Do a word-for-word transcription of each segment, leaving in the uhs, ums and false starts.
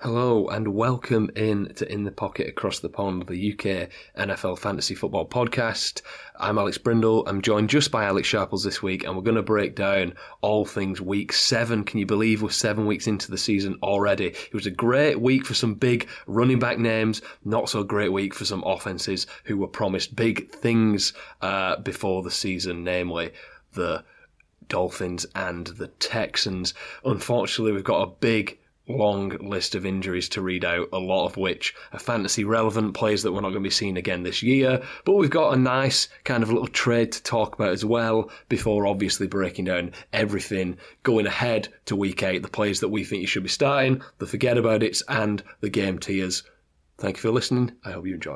Hello and welcome in to In the Pocket Across the Pond, the U K N F L Fantasy Football Podcast. I'm Alex Brindle. I'm joined just by Alex Sharples this week, and we're going to break down all things week seven. Can you believe we're seven weeks into the season already? It was a great week for some big running back names, not so great week for some offenses who were promised big things uh, before the season, namely the Dolphins and the Texans. Unfortunately, we've got a big long list of injuries to read out, a lot of which are fantasy relevant players that we're not going to be seeing again this year, but we've got a nice kind of little trade to talk about as well before obviously breaking down everything going ahead to week eight, the players that we think you should be starting, the forget about it's, and the game tiers. Thank you for listening. I hope you enjoy.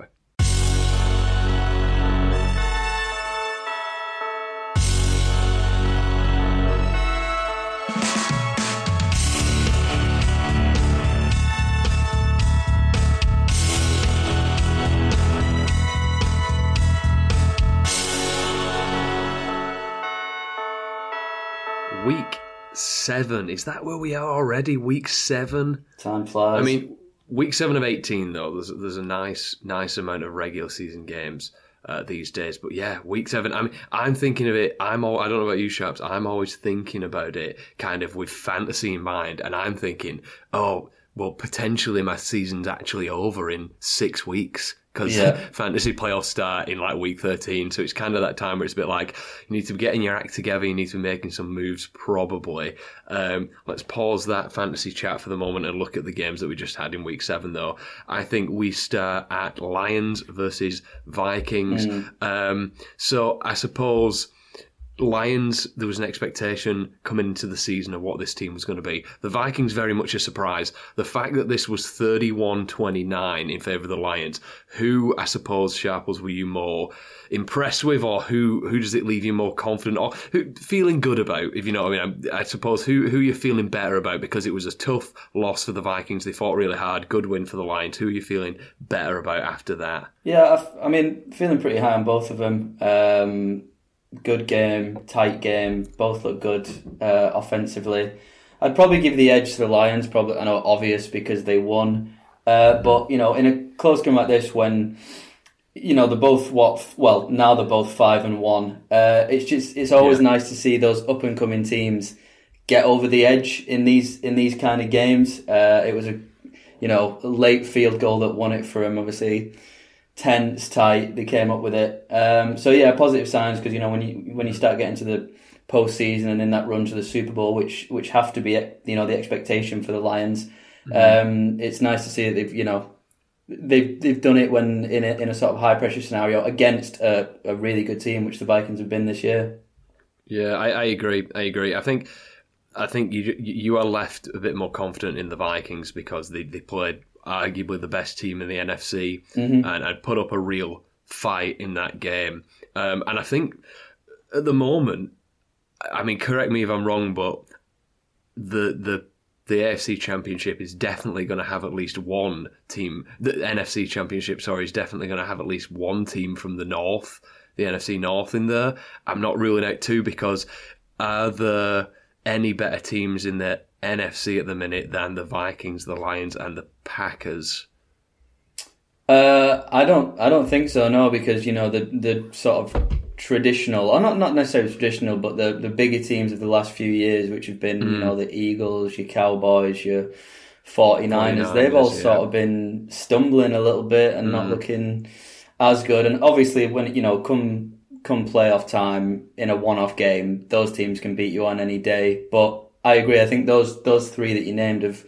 Week seven. Is that where we are already? Week seven? Time flies. I mean, week seven of eighteen, though, there's, there's a nice nice amount of regular season games uh, these days. But yeah, week seven, I mean, I'm thinking of it, I'm all, I don't know about you, Sharps, I'm always thinking about it kind of with fantasy in mind. And I'm thinking, oh, well, potentially my season's actually over in six weeks. Because yeah. fantasy playoffs start in like week thirteen, so it's kind of that time where it's a bit like you need to be getting your act together, you need to be making some moves probably. Um, let's pause that fantasy chat for the moment and look at the games that we just had in week seven though. I think we start at Lions versus Vikings. Mm. Um, so I suppose Lions, there was an expectation coming into the season of what this team was going to be. The Vikings, very much a surprise. The fact that this was thirty-one twenty-nine in favour of the Lions, who, I suppose, Sharples, were you more impressed with, or who who does it leave you more confident, or who, feeling good about, if you know what I mean? I, I suppose, who, who you're feeling better about, because it was a tough loss for the Vikings. They fought really hard, good win for the Lions. Who are you feeling better about after that? Yeah, I've, I mean, feeling pretty high on both of them. Um... Good game, tight game, both look good uh, offensively. I'd probably give the edge to the Lions, probably, I know, obvious because they won. Uh, but, you know, in a close game like this when, you know, they're both, what, well, now they're both five and one. Uh, it's just, it's always yeah. nice to see those up and coming teams get over the edge in these, in these kind of games. Uh, it was a, you know, late field goal that won it for him, obviously. Tense, tight, they came up with it. Um, so yeah, positive signs, because you know when you when you start getting to the postseason and in that run to the Super Bowl, which which have to be you know the expectation for the Lions. Mm-hmm. Um, it's nice to see that they've you know they've they've done it when in a in a sort of high pressure scenario against a, a really good team, which the Vikings have been this year. Yeah, I, I agree. I agree. I think I think you you are left a bit more confident in the Vikings because they they played arguably the best team in the N F C, mm-hmm. and I'd put up a real fight in that game. Um, and I think at the moment, I mean, correct me if I'm wrong, but the the the A F C Championship is definitely going to have at least one team. The N F C Championship, sorry, is definitely going to have at least one team from the North, the N F C North in there. I'm not ruling out two, because are there any better teams in the N F C at the minute than the Vikings, the Lions, and the Packers? Uh, I don't. I don't think so. No, because you know the the sort of traditional, or not not necessarily traditional, but the the bigger teams of the last few years, which have been mm. you know the Eagles, your Cowboys, your forty-niners, they've all yeah. sort of been stumbling a little bit and mm. not looking as good. And obviously, when you know come come playoff time in a one-off game, those teams can beat you on any day. But I agree. I think those those three that you named have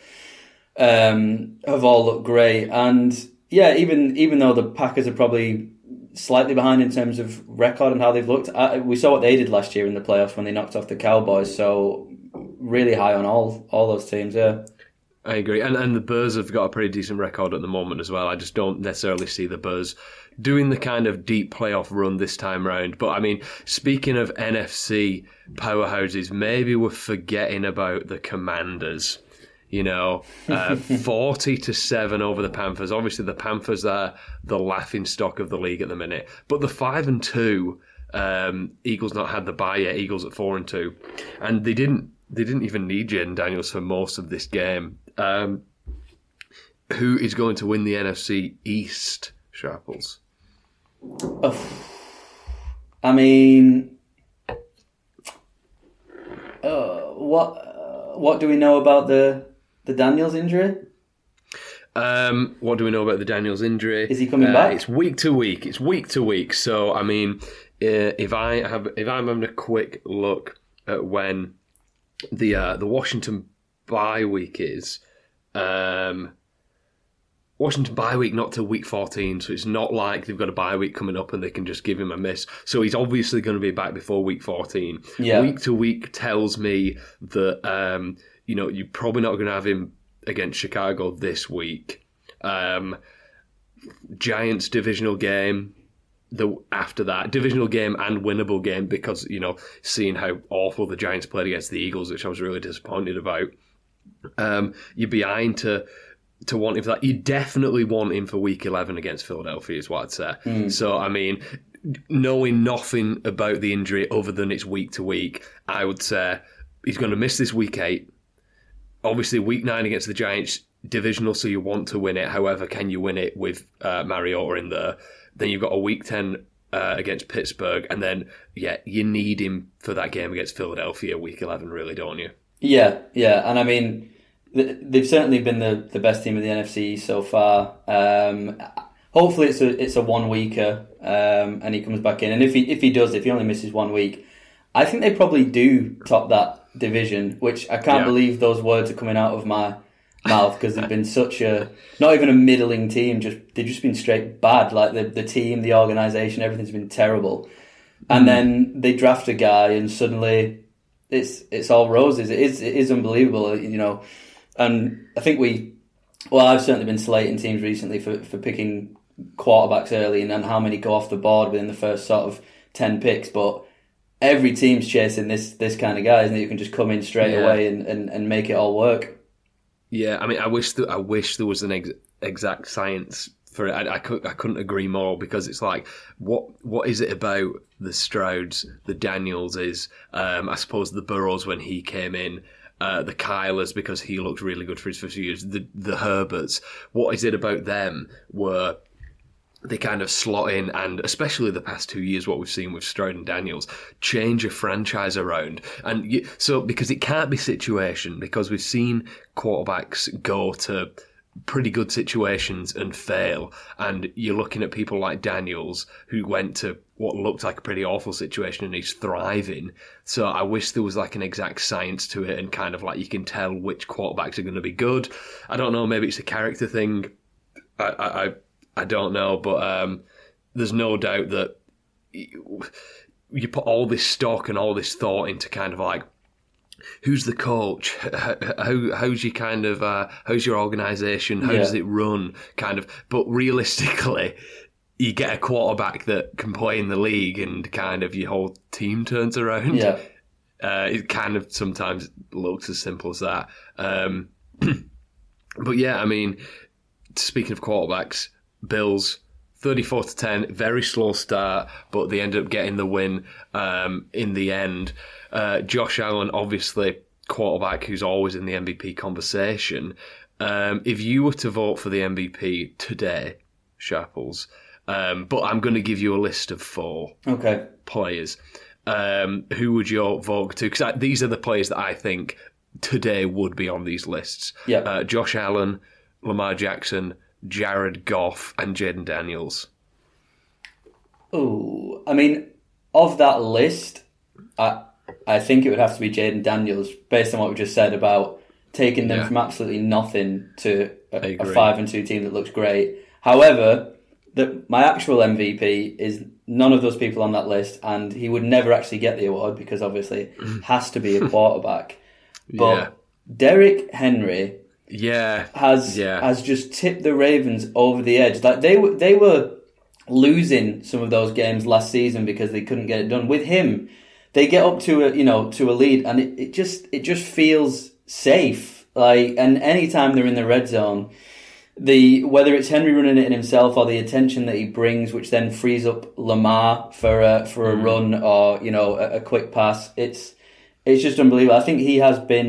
um, have all looked great. And yeah, even even though the Packers are probably slightly behind in terms of record and how they've looked, I, we saw what they did last year in the playoffs when they knocked off the Cowboys. So really high on all all those teams. Yeah. I agree. And and the Bears have got a pretty decent record at the moment as well. I just don't necessarily see the Bears doing the kind of deep playoff run this time round. But I mean, speaking of N F C powerhouses, maybe we're forgetting about the Commanders. You know, uh, forty to seven over the Panthers. Obviously, the Panthers are the laughing stock of the league at the minute. But the five and two, um, Eagles not had the bye yet. Eagles at four and two, and they didn't. They didn't even need Jaden Daniels for most of this game. Um, who is going to win the N F C East, Sharples? Oh, I mean, uh, what uh, what do we know about the the Daniels injury? Um, what do we know about the Daniels injury? Is he coming uh, back? It's week to week. It's week to week. So I mean, uh, if I have, if I'm having a quick look at when the uh, the Washington bye week is, um, Washington bye week not till week fourteen, so it's not like they've got a bye week coming up and they can just give him a miss. So he's obviously going to be back before week fourteen. Yeah. Week to week tells me that um, you know, you're probably not going to have him against Chicago this week. Um, Giants divisional game. The after that divisional game and winnable game, because you know, seeing how awful the Giants played against the Eagles, which I was really disappointed about. Um, you're behind to to want him for that. You definitely want him for week eleven against Philadelphia, is what I'd say. Mm. So I mean, knowing nothing about the injury other than it's week to week, I would say he's going to miss this week eight. Obviously, week nine against the Giants, divisional, so you want to win it. However, can you win it with uh, Mariota in there? Then you've got a week ten uh, against Pittsburgh, and then, yeah, you need him for that game against Philadelphia, week eleven, really, don't you? Yeah, yeah, and I mean, they've certainly been the, the best team of the N F C so far. Um, hopefully it's a it's a one-weeker, um, and he comes back in. And if he if he does, if he only misses one week, I think they probably do top that division, which I can't yeah. believe those words are coming out of my mouth, because they've been such a, not even a middling team, just they've just been straight bad. Like the, the team, the organisation, everything's been terrible. And mm. then they draft a guy and suddenly it's it's all roses. It is it is unbelievable, you know. And I think we, well, I've certainly been slating teams recently for, for picking quarterbacks early and then how many go off the board within the first sort of ten picks. But every team's chasing this this kind of guy, isn't it? You can just come in straight yeah. away and, and, and make it all work. Yeah, I mean, I wish that I wish there was an ex- exact science for it. I, I, could, I couldn't agree more, because it's like, what what is it about the Strouds, the Daniels is, um, I suppose the Burrows when he came in, uh, the Kylers because he looked really good for his first few years, the the Herberts. What is it about them where they kind of slot in, and especially the past two years, what we've seen with Stroud and Daniels, change a franchise around. And you, so, because it can't be situation, because we've seen quarterbacks go to pretty good situations and fail. And you're looking at people like Daniels, who went to what looked like a pretty awful situation and he's thriving. So I wish there was like an exact science to it, and kind of like you can tell which quarterbacks are going to be good. I don't know, maybe it's a character thing. I, I, I I don't know, but um, there's no doubt that you, you put all this stock and all this thought into kind of like, who's the coach? How, how how's your kind of uh, how's your organisation? How yeah. does it run? Kind of, but realistically, you get a quarterback that can play in the league, and kind of your whole team turns around. Yeah, uh, it kind of sometimes looks as simple as that. Um, but yeah, I mean, speaking of quarterbacks. Bills, thirty-four to ten, very slow start, but they end up getting the win um, in the end. Uh, Josh Allen, obviously, quarterback who's always in the M V P conversation. Um, if you were to vote for the M V P today, Sharples, um, but I'm going to give you a list of four okay. players. Um, who would you vote to? Because these are the players that I think today would be on these lists. Yep. Uh, Josh Allen, Lamar Jackson, Jared Goff, and Jaden Daniels. Oh, I mean, of that list, I I think it would have to be Jaden Daniels, based on what we just said about taking them yeah. from absolutely nothing to a, a five and two team that looks great. However, the, my actual M V P is none of those people on that list, and he would never actually get the award because obviously it has to be a quarterback. But yeah. Derrick Henry. Yeah, has yeah. has just tipped the Ravens over the edge. Like they were, they were losing some of those games last season because they couldn't get it done. With him, they get up to a you know to a lead, and it, it just it just feels safe. Like, and anytime they're in the red zone, the whether it's Henry running it in himself or the attention that he brings, which then frees up Lamar for a for a mm. run or you know a, a quick pass, it's it's just unbelievable. I think he has been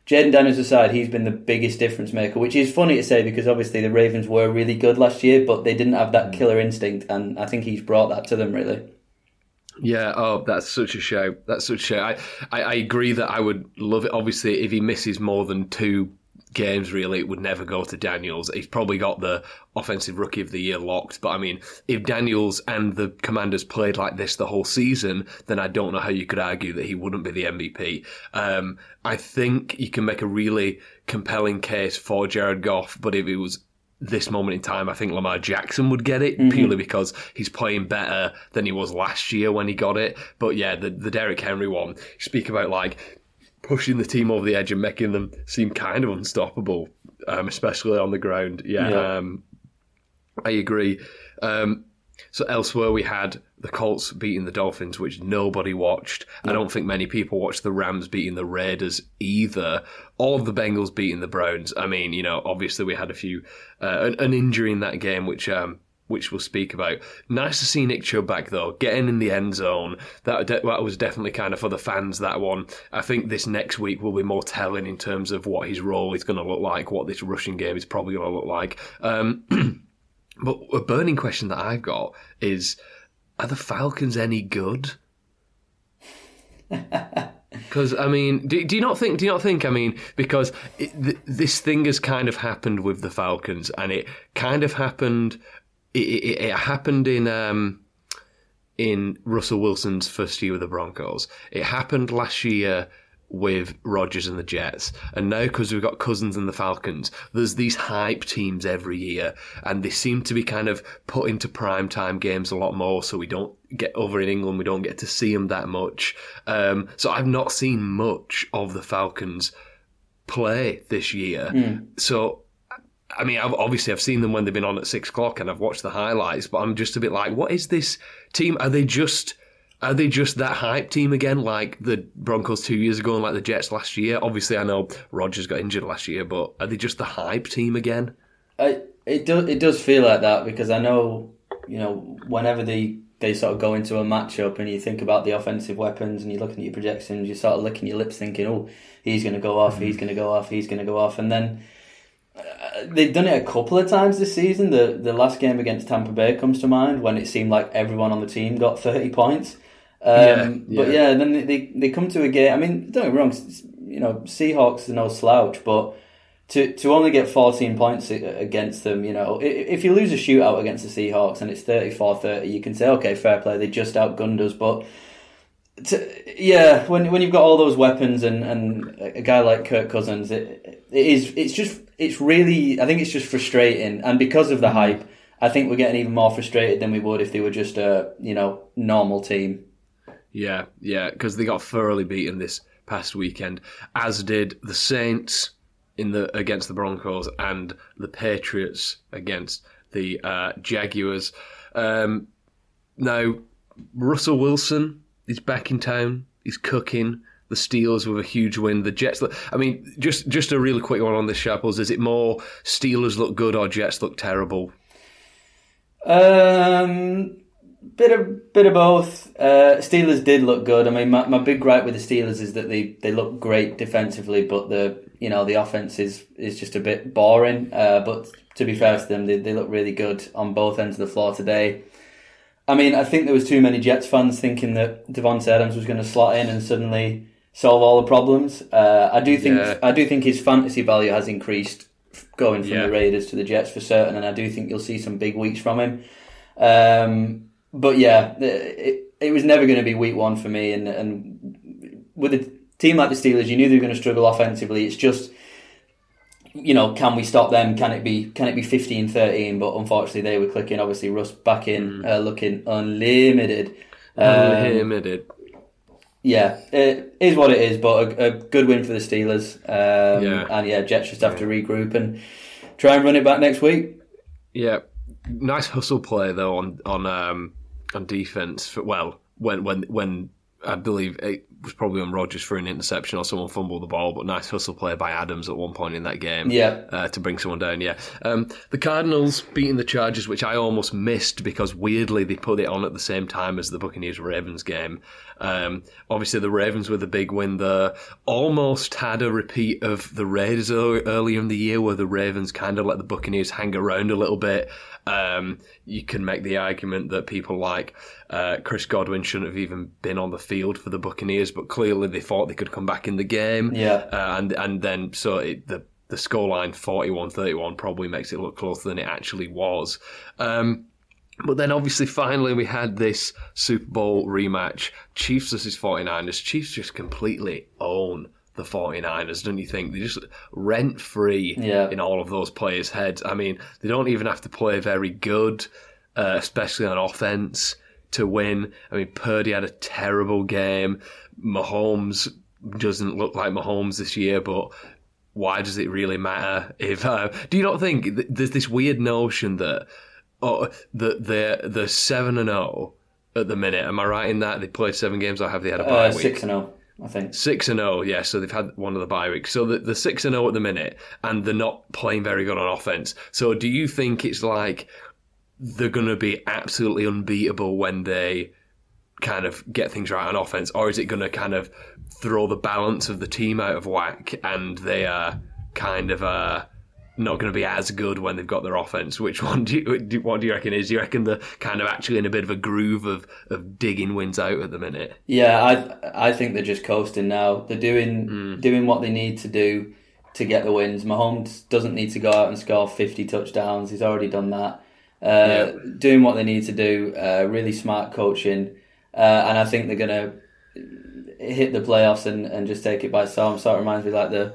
Jaden Daniels aside, he's been the biggest difference maker, which is funny to say because obviously the Ravens were really good last year, but they didn't have that killer instinct, and I think he's brought that to them, really. Yeah, oh, that's such a show. That's such a show. I, I, I agree that I would love it. Obviously, if he misses more than two games, really, it would never go to Daniels. He's probably got the Offensive Rookie of the Year locked. But I mean, if Daniels and the Commanders played like this the whole season, then I don't know how you could argue that he wouldn't be the M V P. Um, I think you can make a really compelling case for Jared Goff, but if it was this moment in time, I think Lamar Jackson would get it, mm-hmm. purely because he's playing better than he was last year when he got it. But yeah, the, the Derrick Henry one, you speak about like pushing the team over the edge and making them seem kind of unstoppable, um, especially on the ground. Yeah, yeah. Um, I agree. Um, so elsewhere we had the Colts beating the Dolphins, which nobody watched. Yeah. I don't think many people watched the Rams beating the Raiders either, or the Bengals beating the Browns. I mean, you know, obviously we had a few, uh, an, an injury in that game, which um, which we'll speak about. Nice to see Nick Chubb back, though, getting in the end zone. That, de- that was definitely kind of for the fans, that one. I think this next week will be more telling in terms of what his role is going to look like, what this rushing game is probably going to look like. Um, but a burning question that I've got is, are the Falcons any good? Because I mean, do, do you not think? Do you not think? I mean, because it, th- this thing has kind of happened with the Falcons, and it kind of happened. It, it, it happened in um, in Russell Wilson's first year with the Broncos. It happened last year with Rodgers and the Jets, and now because we've got Cousins and the Falcons, there's these hype teams every year, and they seem to be kind of put into primetime games a lot more, so we don't get over in England, we don't get to see them that much. Um, so I've not seen much of the Falcons play this year. Mm. So, I mean, I've, obviously I've seen them when they've been on at six o'clock and I've watched the highlights, but I'm just a bit like, what is this team? Are they just... Are they just that hype team again, like the Broncos two years ago and like the Jets last year? Obviously, I know Rodgers got injured last year, but are they just the hype team again? I, it does it does feel like that, because I know, you know, whenever they, they sort of go into a matchup and you think about the offensive weapons and you're looking at your projections, you're sort of licking your lips thinking, oh, he's going to go off, mm-hmm. he's going to go off, he's going to go off. And then uh, they've done it a couple of times this season. The, the last game against Tampa Bay comes to mind, when it seemed like everyone on the team got thirty points. Um, yeah, yeah. But yeah, then they they come to a game. I mean, don't get me wrong, you know, Seahawks are no slouch, but to to only get fourteen points against them, you know, if you lose a shootout against the Seahawks and it's thirty-four thirty, you can say, okay, fair play, they just outgunned us. But to, yeah, when when you've got all those weapons and, and a guy like Kirk Cousins, it it is it's just it's really I think it's just frustrating, and because of the hype, I think we're getting even more frustrated than we would if they were just a you know normal team. Yeah, yeah, because they got thoroughly beaten this past weekend, as did the Saints in the against the Broncos and the Patriots against the uh, Jaguars. Um, now, Russell Wilson is back in town. He's cooking. The Steelers with a huge win. The Jets. Look, I mean, just just a really quick one on this, Sharples. Is it more Steelers look good or Jets look terrible? Um. Bit of bit of both. Uh, Steelers did look good. I mean, my, my big gripe with the Steelers is that they, they look great defensively, but the you know the offense is, is just a bit boring. Uh, but to be fair to them, they they look really good on both ends of the floor today. I mean, I think there was too many Jets fans thinking that Devontae Adams was going to slot in and suddenly solve all the problems. Uh, I do think yeah. I do think his fantasy value has increased going from yeah. the Raiders to the Jets for certain, and I do think you'll see some big weeks from him. Um, But yeah, it, it was never going to be week one for me. And, and with a team like the Steelers, you knew they were going to struggle offensively. It's just, you know, can we stop them? Can it be can it be fifteen thirteen? But unfortunately, they were clicking. Obviously, Russ back in, mm. uh, looking unlimited. Unlimited. Um, yeah, it is what it is, but a, a good win for the Steelers. Um, yeah. And yeah, Jets just have to regroup and try and run it back next week. Yeah. Nice hustle play though on on um, on defense. For, well, when when when I believe it, was probably on Rodgers for an interception or someone fumbled the ball, but nice hustle play by Adams at one point in that game yeah. uh, to bring someone down, yeah. Um, the Cardinals beating the Chargers, which I almost missed because weirdly they put it on at the same time as the Buccaneers-Ravens game. Um, obviously the Ravens with a big win there. Almost had a repeat of the Raiders earlier in the year where the Ravens kind of let the Buccaneers hang around a little bit. Um, you can make the argument that people like uh, Chris Godwin shouldn't have even been on the field for the Buccaneers, but clearly they thought they could come back in the game. Yeah. Uh, and and then so it, the the scoreline forty-one thirty-one probably makes it look closer than it actually was. Um, But then obviously finally we had this Super Bowl rematch, Chiefs versus forty-niners. Chiefs just completely own the forty-niners, don't you think? They're just rent-free yeah. in all of those players' heads. I mean, they don't even have to play very good, uh, especially on offense, to win. I mean, Purdy had a terrible game. Mahomes doesn't look like Mahomes this year, but why does it really matter? If uh, do you not think th- there's this weird notion that oh, that they're, they're seven and oh at the minute? Am I right in that? They played seven games, or have they had a bye uh, week? six and oh. I think. Six and oh, yeah, so they've had one of the bye weeks. So they're six and oh at the minute, and they're not playing very good on offense. So do you think it's like they're going to be absolutely unbeatable when they kind of get things right on offense, or is it going to kind of throw the balance of the team out of whack and they are kind of uh, not going to be as good when they've got their offense? Which one do you, what do you reckon is? Do you reckon they're kind of actually in a bit of a groove of, of digging wins out at the minute? Yeah, I I think they're just coasting now. They're doing mm. doing what they need to do to get the wins. Mahomes doesn't need to go out and score fifty touchdowns. He's already done that. Uh, yep. Doing what they need to do, uh, really smart coaching. Uh, and I think they're going to hit the playoffs and, and just take it by storm. Sort of reminds me like the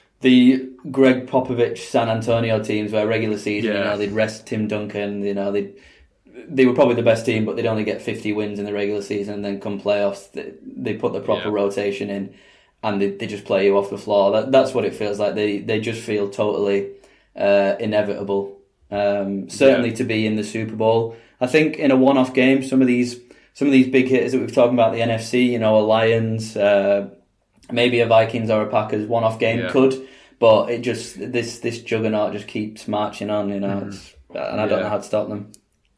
the Greg Popovich San Antonio teams where regular season, yeah. you know, they'd rest Tim Duncan, you know, they they were probably the best team, but they'd only get fifty wins in the regular season, and then come playoffs, they, they put the proper yeah. rotation in, and they, they just play you off the floor. That that's what it feels like. They they just feel totally uh, inevitable. Um, certainly yeah. to be in the Super Bowl. I think in a one-off game, some of these some of these big hitters that we've talked about, the N F C, you know, a Lions, uh, maybe a Vikings or a Packers one-off game yeah. could, but it just this this juggernaut just keeps marching on, you know, mm. it's, and I don't yeah. know how to stop them.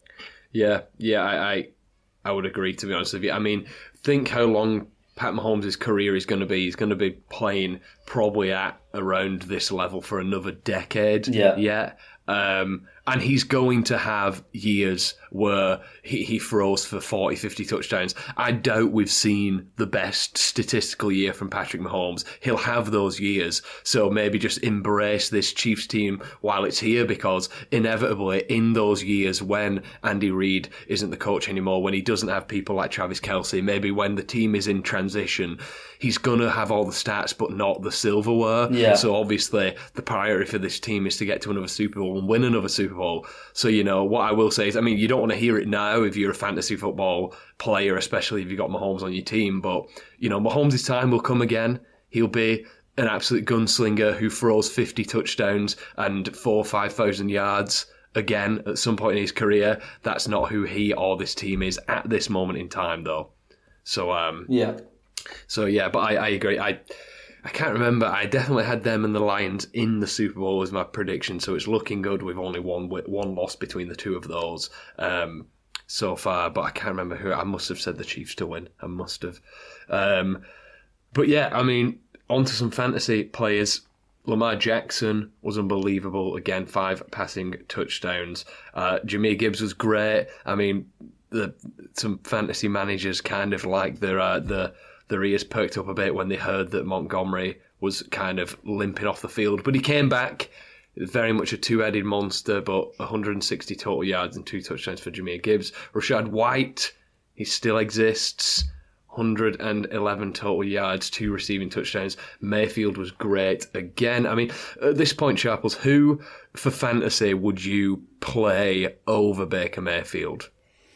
Yeah, yeah, I, I I would agree, to be honest with you. I mean, think how long Pat Mahomes' career is going to be. He's going to be playing probably at around this level for another decade. Yeah. Yeah. Um, and he's going to have years where he, he throws for forty, fifty touchdowns. I doubt we've seen the best statistical year from Patrick Mahomes. He'll have those years. So maybe just embrace this Chiefs team while it's here, because inevitably in those years when Andy Reid isn't the coach anymore, when he doesn't have people like Travis Kelce, maybe when the team is in transition, he's going to have all the stats but not the silverware. Yeah. So obviously the priority for this team is to get to another Super Bowl and win another Super Bowl. So, you know, what I will say is, I mean, you don't want to hear it now if you're a fantasy football player, especially if you've got Mahomes on your team. But, you know, Mahomes' time will come again. He'll be an absolute gunslinger who throws fifty touchdowns and four or five thousand yards again at some point in his career. That's not who he or this team is at this moment in time, though. So, um, yeah. So, yeah, but I, I agree. I... I can't remember. I definitely had them and the Lions in the Super Bowl as my prediction, so it's looking good with only one one loss between the two of those um, so far. But I can't remember who. I must have said the Chiefs to win. I must have. Um, but yeah, I mean, on to some fantasy players. Lamar Jackson was unbelievable. Again, five passing touchdowns. Uh, Jahmyr Gibbs was great. I mean, the some fantasy managers kind of like their uh, the. Their ears perked up a bit when they heard that Montgomery was kind of limping off the field. But he came back, very much a two-headed monster, but one hundred sixty total yards and two touchdowns for Jahmyr Gibbs. Rashad White, he still exists, one hundred eleven total yards, two receiving touchdowns. Mayfield was great again. I mean, at this point, Sharples, who for fantasy would you play over Baker Mayfield?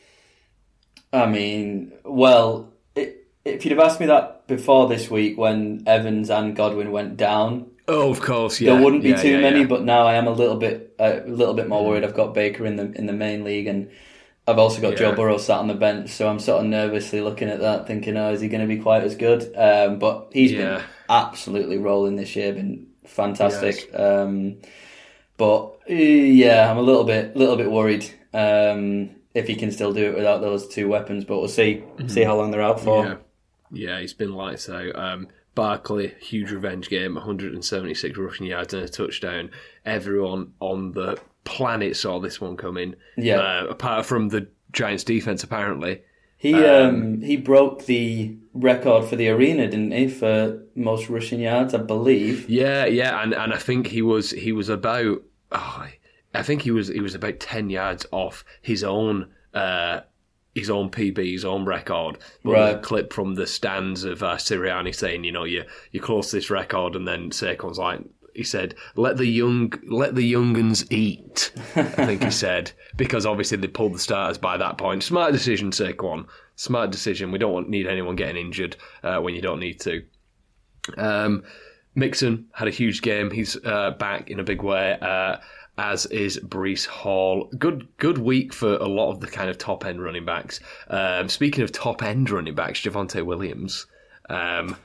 I mean, well... If you'd have asked me that before this week when Evans and Godwin went down, oh, of course, yeah, there wouldn't be yeah, too yeah, many. yeah. But now I am a little bit, a little bit more worried. I've got Baker in the in the main league, and I've also got Yeah. Joe Burrow sat on the bench, so I'm sort of nervously looking at that, thinking, oh, is he going to be quite as good? Um, but he's Yeah. been absolutely rolling this year, been fantastic. Yes. Um, but uh, yeah, I'm a little bit, little bit worried um, if he can still do it without those two weapons. But we'll see, mm-hmm. see how long they're out for. Yeah, yeah he's been lights out. Um, Barkley, huge revenge game, one hundred seventy-six rushing yards and a touchdown. Everyone on the planet saw this one coming. Yeah. Uh, apart from the Giants' defense, apparently. He um, um, he broke the record for the arena, didn't he, for most rushing yards, I believe. Yeah, yeah, and, and I think he was he was about oh, I think he was he was about ten yards off his own uh, his own P B, his own record. But right. There's a clip from the stands of uh, Sirianni saying, you know, you you close this record, and then Saquon's like, he said, "Let the young, let the younguns eat." I think he said, because obviously they pulled the starters by that point. Smart decision, Saquon. Smart decision. We don't want, need anyone getting injured uh, when you don't need to. Um, Mixon had a huge game. He's uh, back in a big way, uh, as is Breece Hall. Good, good week for a lot of the kind of top end running backs. Um, speaking of top end running backs, Javonte Williams. Um,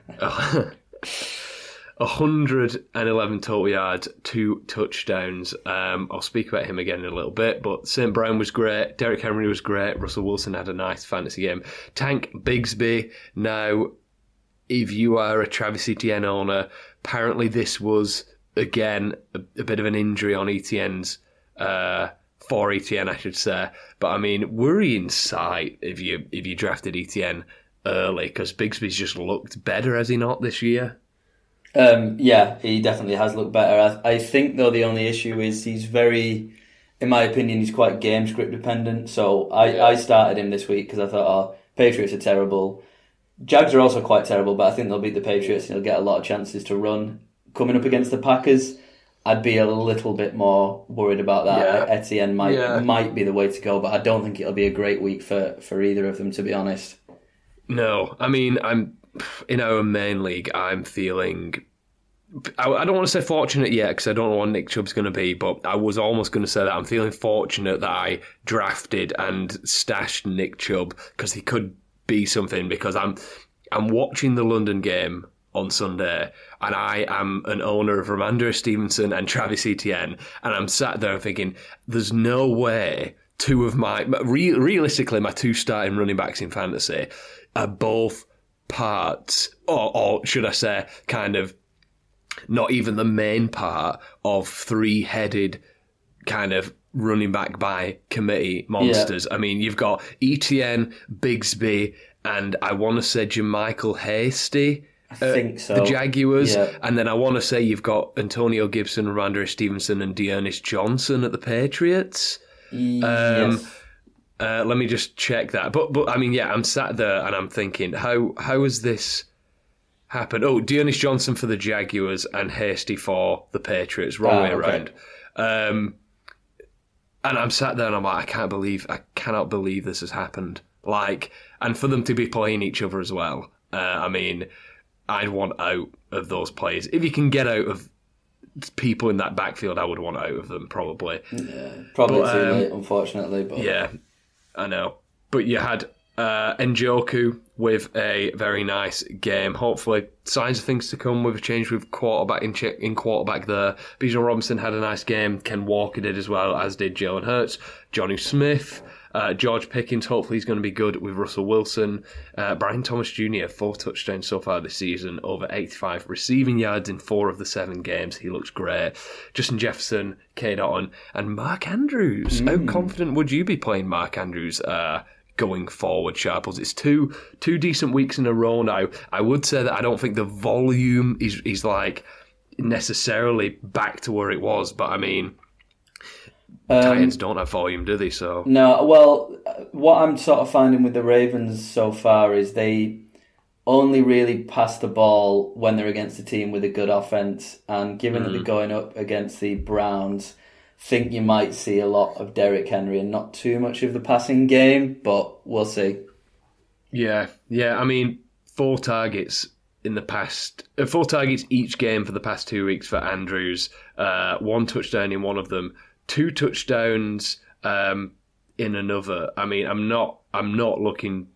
one hundred eleven total yards, two touchdowns. Um, I'll speak about him again in a little bit, but Saint Brown was great. Derrick Henry was great. Russell Wilson had a nice fantasy game. Tank Bigsby. Now, if you are a Travis Etienne owner, apparently this was, again, a, a bit of an injury on Etienne's, uh, for Etienne, I should say. But, I mean, worrying sight if you, if you drafted Etienne early, because Bigsby's just looked better, has he not, this year? Um, yeah, he definitely has looked better. I, I think, though, the only issue is he's very, in my opinion, he's quite game script dependent. So I, yeah. I started him this week because I thought, oh, Patriots are terrible. Jags are also quite terrible, but I think they'll beat the Patriots and he'll get a lot of chances to run. Coming up against the Packers, I'd be a little bit more worried about that. Yeah. Etienne might yeah. might be the way to go, but I don't think it'll be a great week for, for either of them, to be honest. No, I mean, I'm in our main league, I'm feeling... I, I don't want to say fortunate yet because I don't know what Nick Chubb's going to be, but I was almost going to say that I'm feeling fortunate that I drafted and stashed Nick Chubb because he could be something, because I'm I'm watching the London game on Sunday and I am an owner of Ramondre Stevenson and Travis Etienne, and I'm sat there thinking there's no way two of my... Re- realistically, my two starting running backs in fantasy are both parts, or, or should I say, kind of not even the main part of three-headed kind of running back by committee monsters. Yeah. I mean, you've got Etienne, Bigsby, and I want to say Jermichael Hasty. I think so. The Jaguars. Yeah. And then I want to say you've got Antonio Gibson, Ramondre Stevenson, and Dearness Johnson at the Patriots. Yes. Um, uh, let me just check that. But, but I mean, yeah, I'm sat there and I'm thinking, how how is this... happened. Oh, Dearness Johnson for the Jaguars and Hasty for the Patriots. Wrong ah, way okay. around. Um, and I'm sat there and I'm like, I can't believe, I cannot believe this has happened. Like, and for them to be playing each other as well. Uh, I mean, I'd want out of those players. If you can get out of people in that backfield, I would want out of them, probably. Yeah, probably but, too um, late, unfortunately. But yeah, I know. But you had uh, Njoku with a very nice game. Hopefully, signs of things to come with a change with quarterback in, ch- in quarterback there. Bijan Robinson had a nice game. Ken Walker did as well, as did Jalen Hurts. Johnny Smith. Uh, George Pickens, hopefully he's going to be good with Russell Wilson. Uh, Brian Thomas Junior, four touchdowns so far this season, over eighty-five receiving yards in four of the seven games. He looks great. Justin Jefferson, Cade Otton, and Mark Andrews. Mm. How confident would you be playing Mark Andrews uh, going forward, Sharples? It's two two decent weeks in a row now. I would say that I don't think the volume is, is like necessarily back to where it was, but I mean... Um, Titans don't have volume, do they? So no. Well, what I'm sort of finding with the Ravens so far is they only really pass the ball when they're against a team with a good offense. And given mm. that they're going up against the Browns, think you might see a lot of Derrick Henry and not too much of the passing game. But we'll see. Yeah, yeah. I mean, four targets in the past, uh, four targets each game for the past two weeks for Andrews. Uh, one touchdown in one of them. Two touchdowns um, in another. I mean, I'm not I'm not looking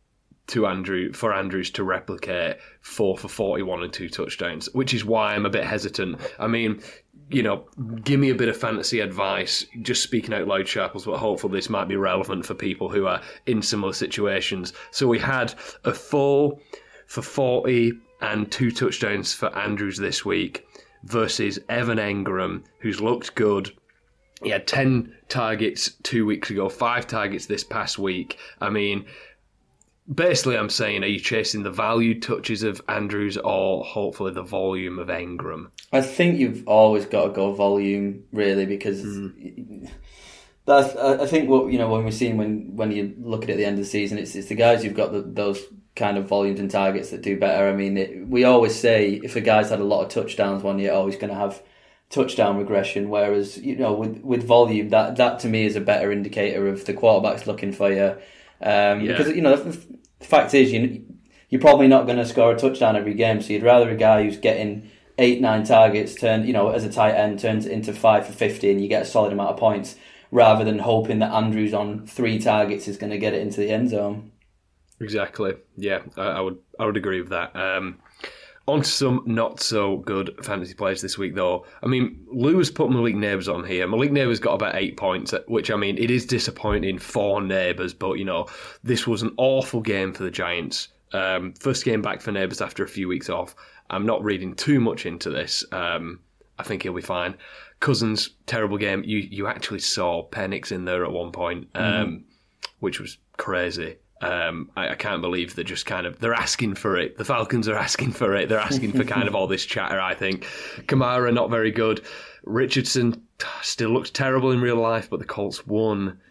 to Andrew for Andrews to replicate four for forty-one and two touchdowns, which is why I'm a bit hesitant. I mean, you know, give me a bit of fantasy advice, just speaking out loud, Sharples, but hopefully this might be relevant for people who are in similar situations. So we had a four for forty and two touchdowns for Andrews this week versus Evan Engram, who's looked good. He had ten targets two weeks ago, five targets this past week. I mean, basically, I'm saying, are you chasing the value touches of Andrews or hopefully the volume of Engram? I think you've always got to go volume, really, because mm. that's. I think what you know when we're seeing when when you look at it at the end of the season, it's it's the guys who've got the, those kind of volumes and targets that do better. I mean, it, we always say if a guy's had a lot of touchdowns one year, oh, he's going to have touchdown regression. Whereas you know with with volume, that that to me is a better indicator of the quarterback's looking for you. Um, yeah. Because you know the fact is you you're probably not going to score a touchdown every game, so you'd rather a guy who's getting eight nine targets turn you know as a tight end turns into five for fifty and you get a solid amount of points rather than hoping that Andrews on three targets is going to get it into the end zone. Exactly. Yeah, I, I would I would agree with that. Um, on to some not so good fantasy players this week, though. I mean, Lou has put Malik Neighbours on here. Malik Neighbours got about eight points, which, I mean, it is disappointing for Neighbours, but, you know, this was an awful game for the Giants. Um, first game back for Neighbours after a few weeks off. I'm not reading too much into this. Um, I think he'll be fine. Cousins, terrible game. You you actually saw Penix in there at one point, um, mm-hmm. which was crazy. Um, I, I can't believe they're just kind of, they're asking for it. The Falcons are asking for it. They're asking for kind of all this chatter, I think. Kamara, not very good. Richardson still looks terrible in real life, but the Colts won.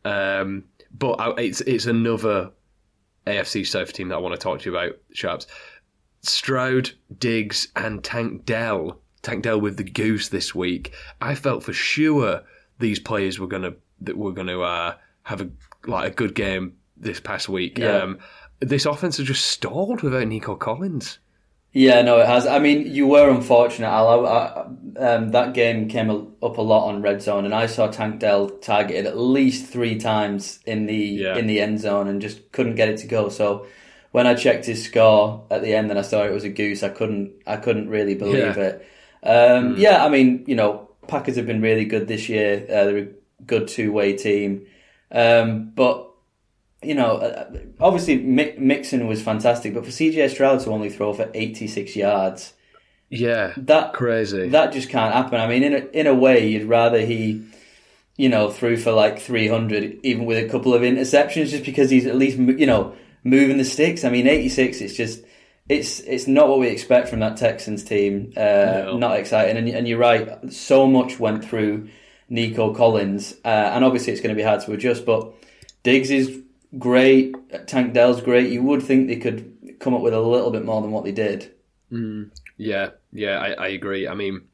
Um, but it's it's another A F C South team that I want to talk to you about, Sharps. Stroud, Diggs, and Tank Dell. Tank Dell with the goose this week. I felt for sure these players were going to that were going to uh, have a like a good game this past week. Yeah. Um, this offense has just stalled without Nico Collins. Yeah, no, it has. I mean, you were unfortunate, Al. I, I, um, that game came up a lot on Red Zone, and I saw Tank Dell targeted at least three times in the yeah. in the end zone and just couldn't get it to go. So when I checked his score at the end and I saw it was a goose, I couldn't I couldn't really believe yeah. it. Um, mm. Yeah, I mean, you know, Packers have been really good this year. Uh, they're a good two-way team. Um, but You know, obviously Mixon was fantastic, but for C J Stroud to only throw for eighty-six yards, yeah, that crazy. That just can't happen. I mean, in a, in a way, you'd rather he, you know, threw for like three hundred, even with a couple of interceptions, just because he's at least, you know, moving the sticks. I mean, eighty-six, it's just, it's it's not what we expect from that Texans team. Uh, no. Not exciting, and and you're right. So much went through Nico Collins, uh, and obviously it's going to be hard to adjust. But Diggs is great. Tank Dell's great. You would think they could come up with a little bit more than what they did. Mm, yeah, yeah, I, I agree. I mean,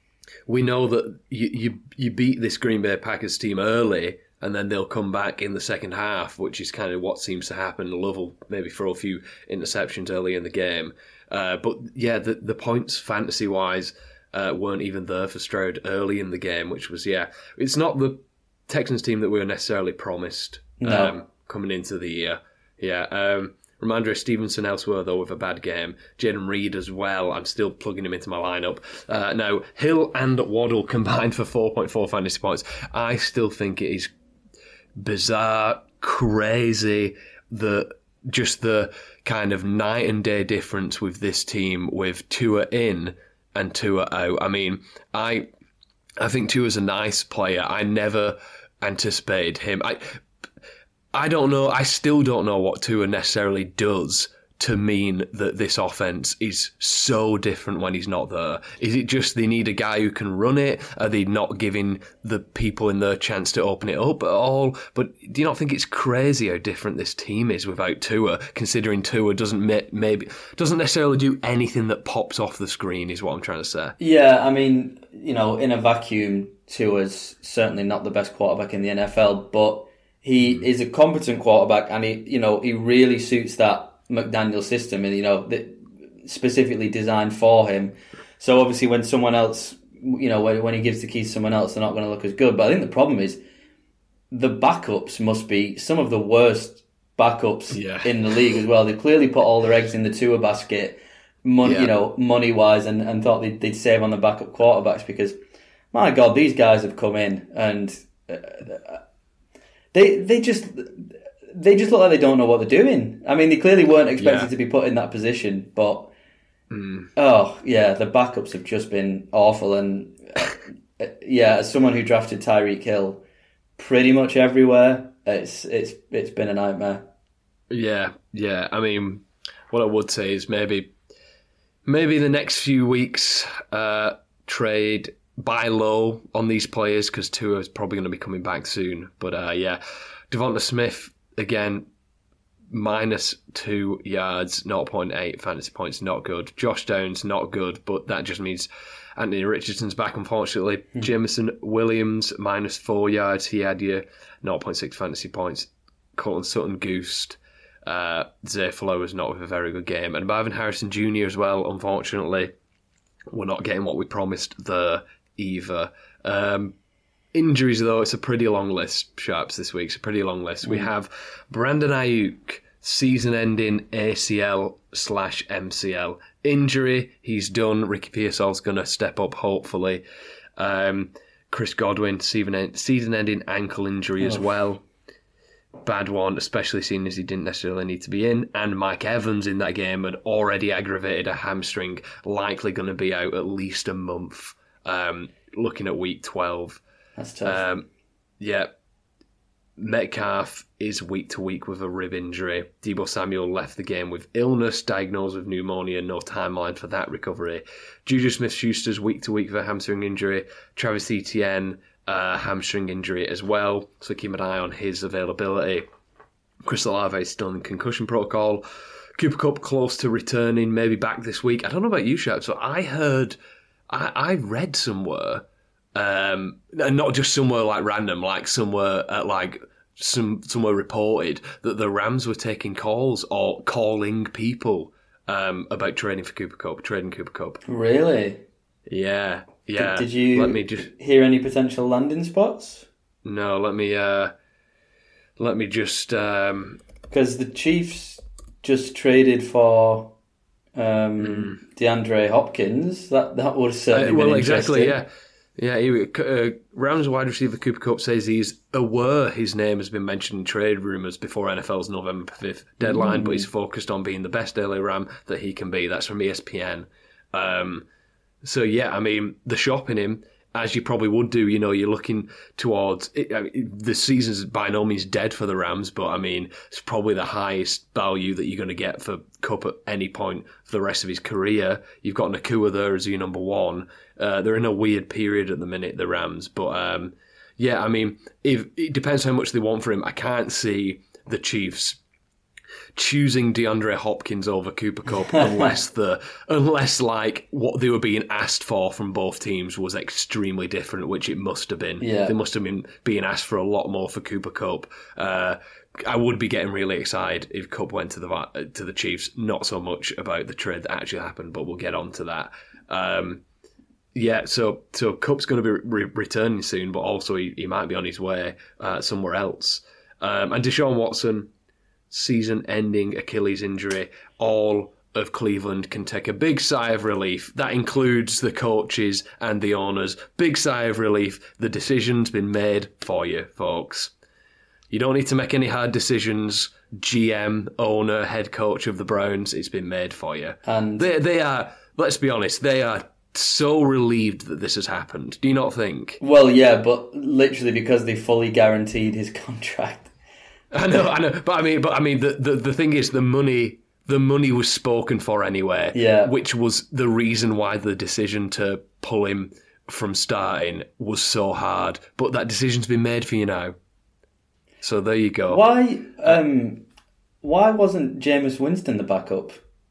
we know that you, you you beat this Green Bay Packers team early, and then they'll come back in the second half, which is kind of what seems to happen. Love will maybe throw a few interceptions early in the game. Uh, but yeah, the, the points fantasy-wise uh, weren't even there for Stroud early in the game, which was, yeah, it's not the Texans team that we were necessarily promised. No. Um, coming into the year. Yeah. Um, Ramondre Stevenson elsewhere, though, with a bad game. Jaden Reed as well. I'm still plugging him into my lineup. Uh, now, Hill and Waddle combined for four point four fantasy points. I still think it is bizarre, crazy, the just the kind of night and day difference with this team with Tua in and Tua out. I mean, I I think Tua's a nice player. I never anticipated him. I I don't know. I still don't know what Tua necessarily does to mean that this offense is so different when he's not there. Is it just they need a guy who can run it? Are they not giving the people in their chance to open it up at all? But do you not think it's crazy how different this team is without Tua, considering Tua doesn't ma- maybe doesn't necessarily do anything that pops off the screen, is what I'm trying to say. Yeah, I mean, you know, in a vacuum, Tua's certainly not the best quarterback in the N F L, but he is a competent quarterback, and he, you know, he really suits that McDaniel system, and you know, specifically designed for him. So obviously, when someone else, you know, when, when he gives the keys to someone else, they're not going to look as good. But I think the problem is the backups must be some of the worst backups Yeah. in the league as well. They clearly put all their eggs in the Tua basket, money, Yeah. you know, money wise, and, and thought they'd, they'd save on the backup quarterbacks because, my God, these guys have come in and uh, they they just they just look like they don't know what they're doing. I mean, they clearly weren't expected Yeah. to be put in that position, but Mm. oh yeah, the backups have just been awful. And uh, yeah, as someone who drafted Tyreek Hill pretty much everywhere, it's it's it's been a nightmare. Yeah, yeah. I mean, what I would say is maybe, maybe the next few weeks, uh, trade buy low on these players because Tua is probably going to be coming back soon. But uh, yeah, Devonta Smith again, minus two yards, zero point eight fantasy points, not good. Josh Downs, not good, but that just means Anthony Richardson's back, unfortunately. Hmm. Jameson Williams, minus four yards. He had your zero point six fantasy points. Colton Sutton goosed. Uh, Zay Flowers not with a very good game. And Marvin Harrison Junior as well, unfortunately. We're not getting what we promised there either. Um, injuries, though, it's a pretty long list, Sharps, this week. It's a pretty long list. Mm. We have Brandon Ayuk, season-ending A C L slash M C L injury. He's done. Ricky Pearsall's going to step up, hopefully. Um, Chris Godwin, season-ending ankle injury oh. as well. Bad one, especially seeing as he didn't necessarily need to be in. And Mike Evans in that game had already aggravated a hamstring, likely going to be out at least a month, um, looking at week twelve. That's tough. Um, yeah. Metcalf is week to week with a rib injury. Deebo Samuel left the game with illness, diagnosed with pneumonia, no timeline for that recovery. Juju Smith-Schuster's week to week with a hamstring injury. Travis Etienne, uh, hamstring injury as well, so keep an eye on his availability. Chris Olave is still in concussion protocol. Cooper Kupp close to returning, maybe back this week. I don't know about you, Sharp, so I heard, I, I read somewhere, Um, and not just somewhere like random, like somewhere at like some somewhere reported that the Rams were taking calls or calling people um, about trading for Cooper Kupp, trading Cooper Kupp. Really? Yeah, yeah. Did, did you let me just hear any potential landing spots? No, let me uh, let me just um, because the Chiefs just traded for um, mm. DeAndre Hopkins. That that would have certainly uh, well, been exactly, yeah. Yeah, he, uh, Rams wide receiver Cooper Kupp says he's aware his name has been mentioned in trade rumours before N F L's November fifth deadline, mm. but he's focused on being the best L A Ram that he can be. That's from E S P N. Um, so, yeah, I mean, the shopping him, as you probably would do, you know, you're looking towards... It, I mean, the season's by no means dead for the Rams, but, I mean, it's probably the highest value that you're going to get for Kupp at any point for the rest of his career. You've got Nakua there as your number one. Uh, they're in a weird period at the minute, the Rams. But, um, yeah, I mean, if it depends how much they want for him. I can't see the Chiefs choosing DeAndre Hopkins over Cooper Kupp unless the unless like what they were being asked for from both teams was extremely different, which it must have been. Yeah. They must have been being asked for a lot more for Cooper Kupp. Uh, I would be getting really excited if Kupp went to the to the Chiefs. Not so much about the trade that actually happened, but we'll get on to that. Um, Yeah, so so Kupp's going to be re- returning soon, but also he, he might be on his way uh, somewhere else. Um, and Deshaun Watson, season-ending Achilles injury. All of Cleveland can take a big sigh of relief. That includes the coaches and the owners. Big sigh of relief. The decision's been made for you, folks. You don't need to make any hard decisions. G M, owner, head coach of the Browns, it's been made for you. And they they are, let's be honest, they are so relieved that this has happened. Do you not think? Well, yeah, but literally because they fully guaranteed his contract. I know, I know, but I mean, but I mean, the, the, the thing is, the money, the money was spoken for anyway. Yeah. Which was the reason why the decision to pull him from starting was so hard. But that decision's been made for you now. So there you go. Why? Um, why wasn't Jameis Winston the backup?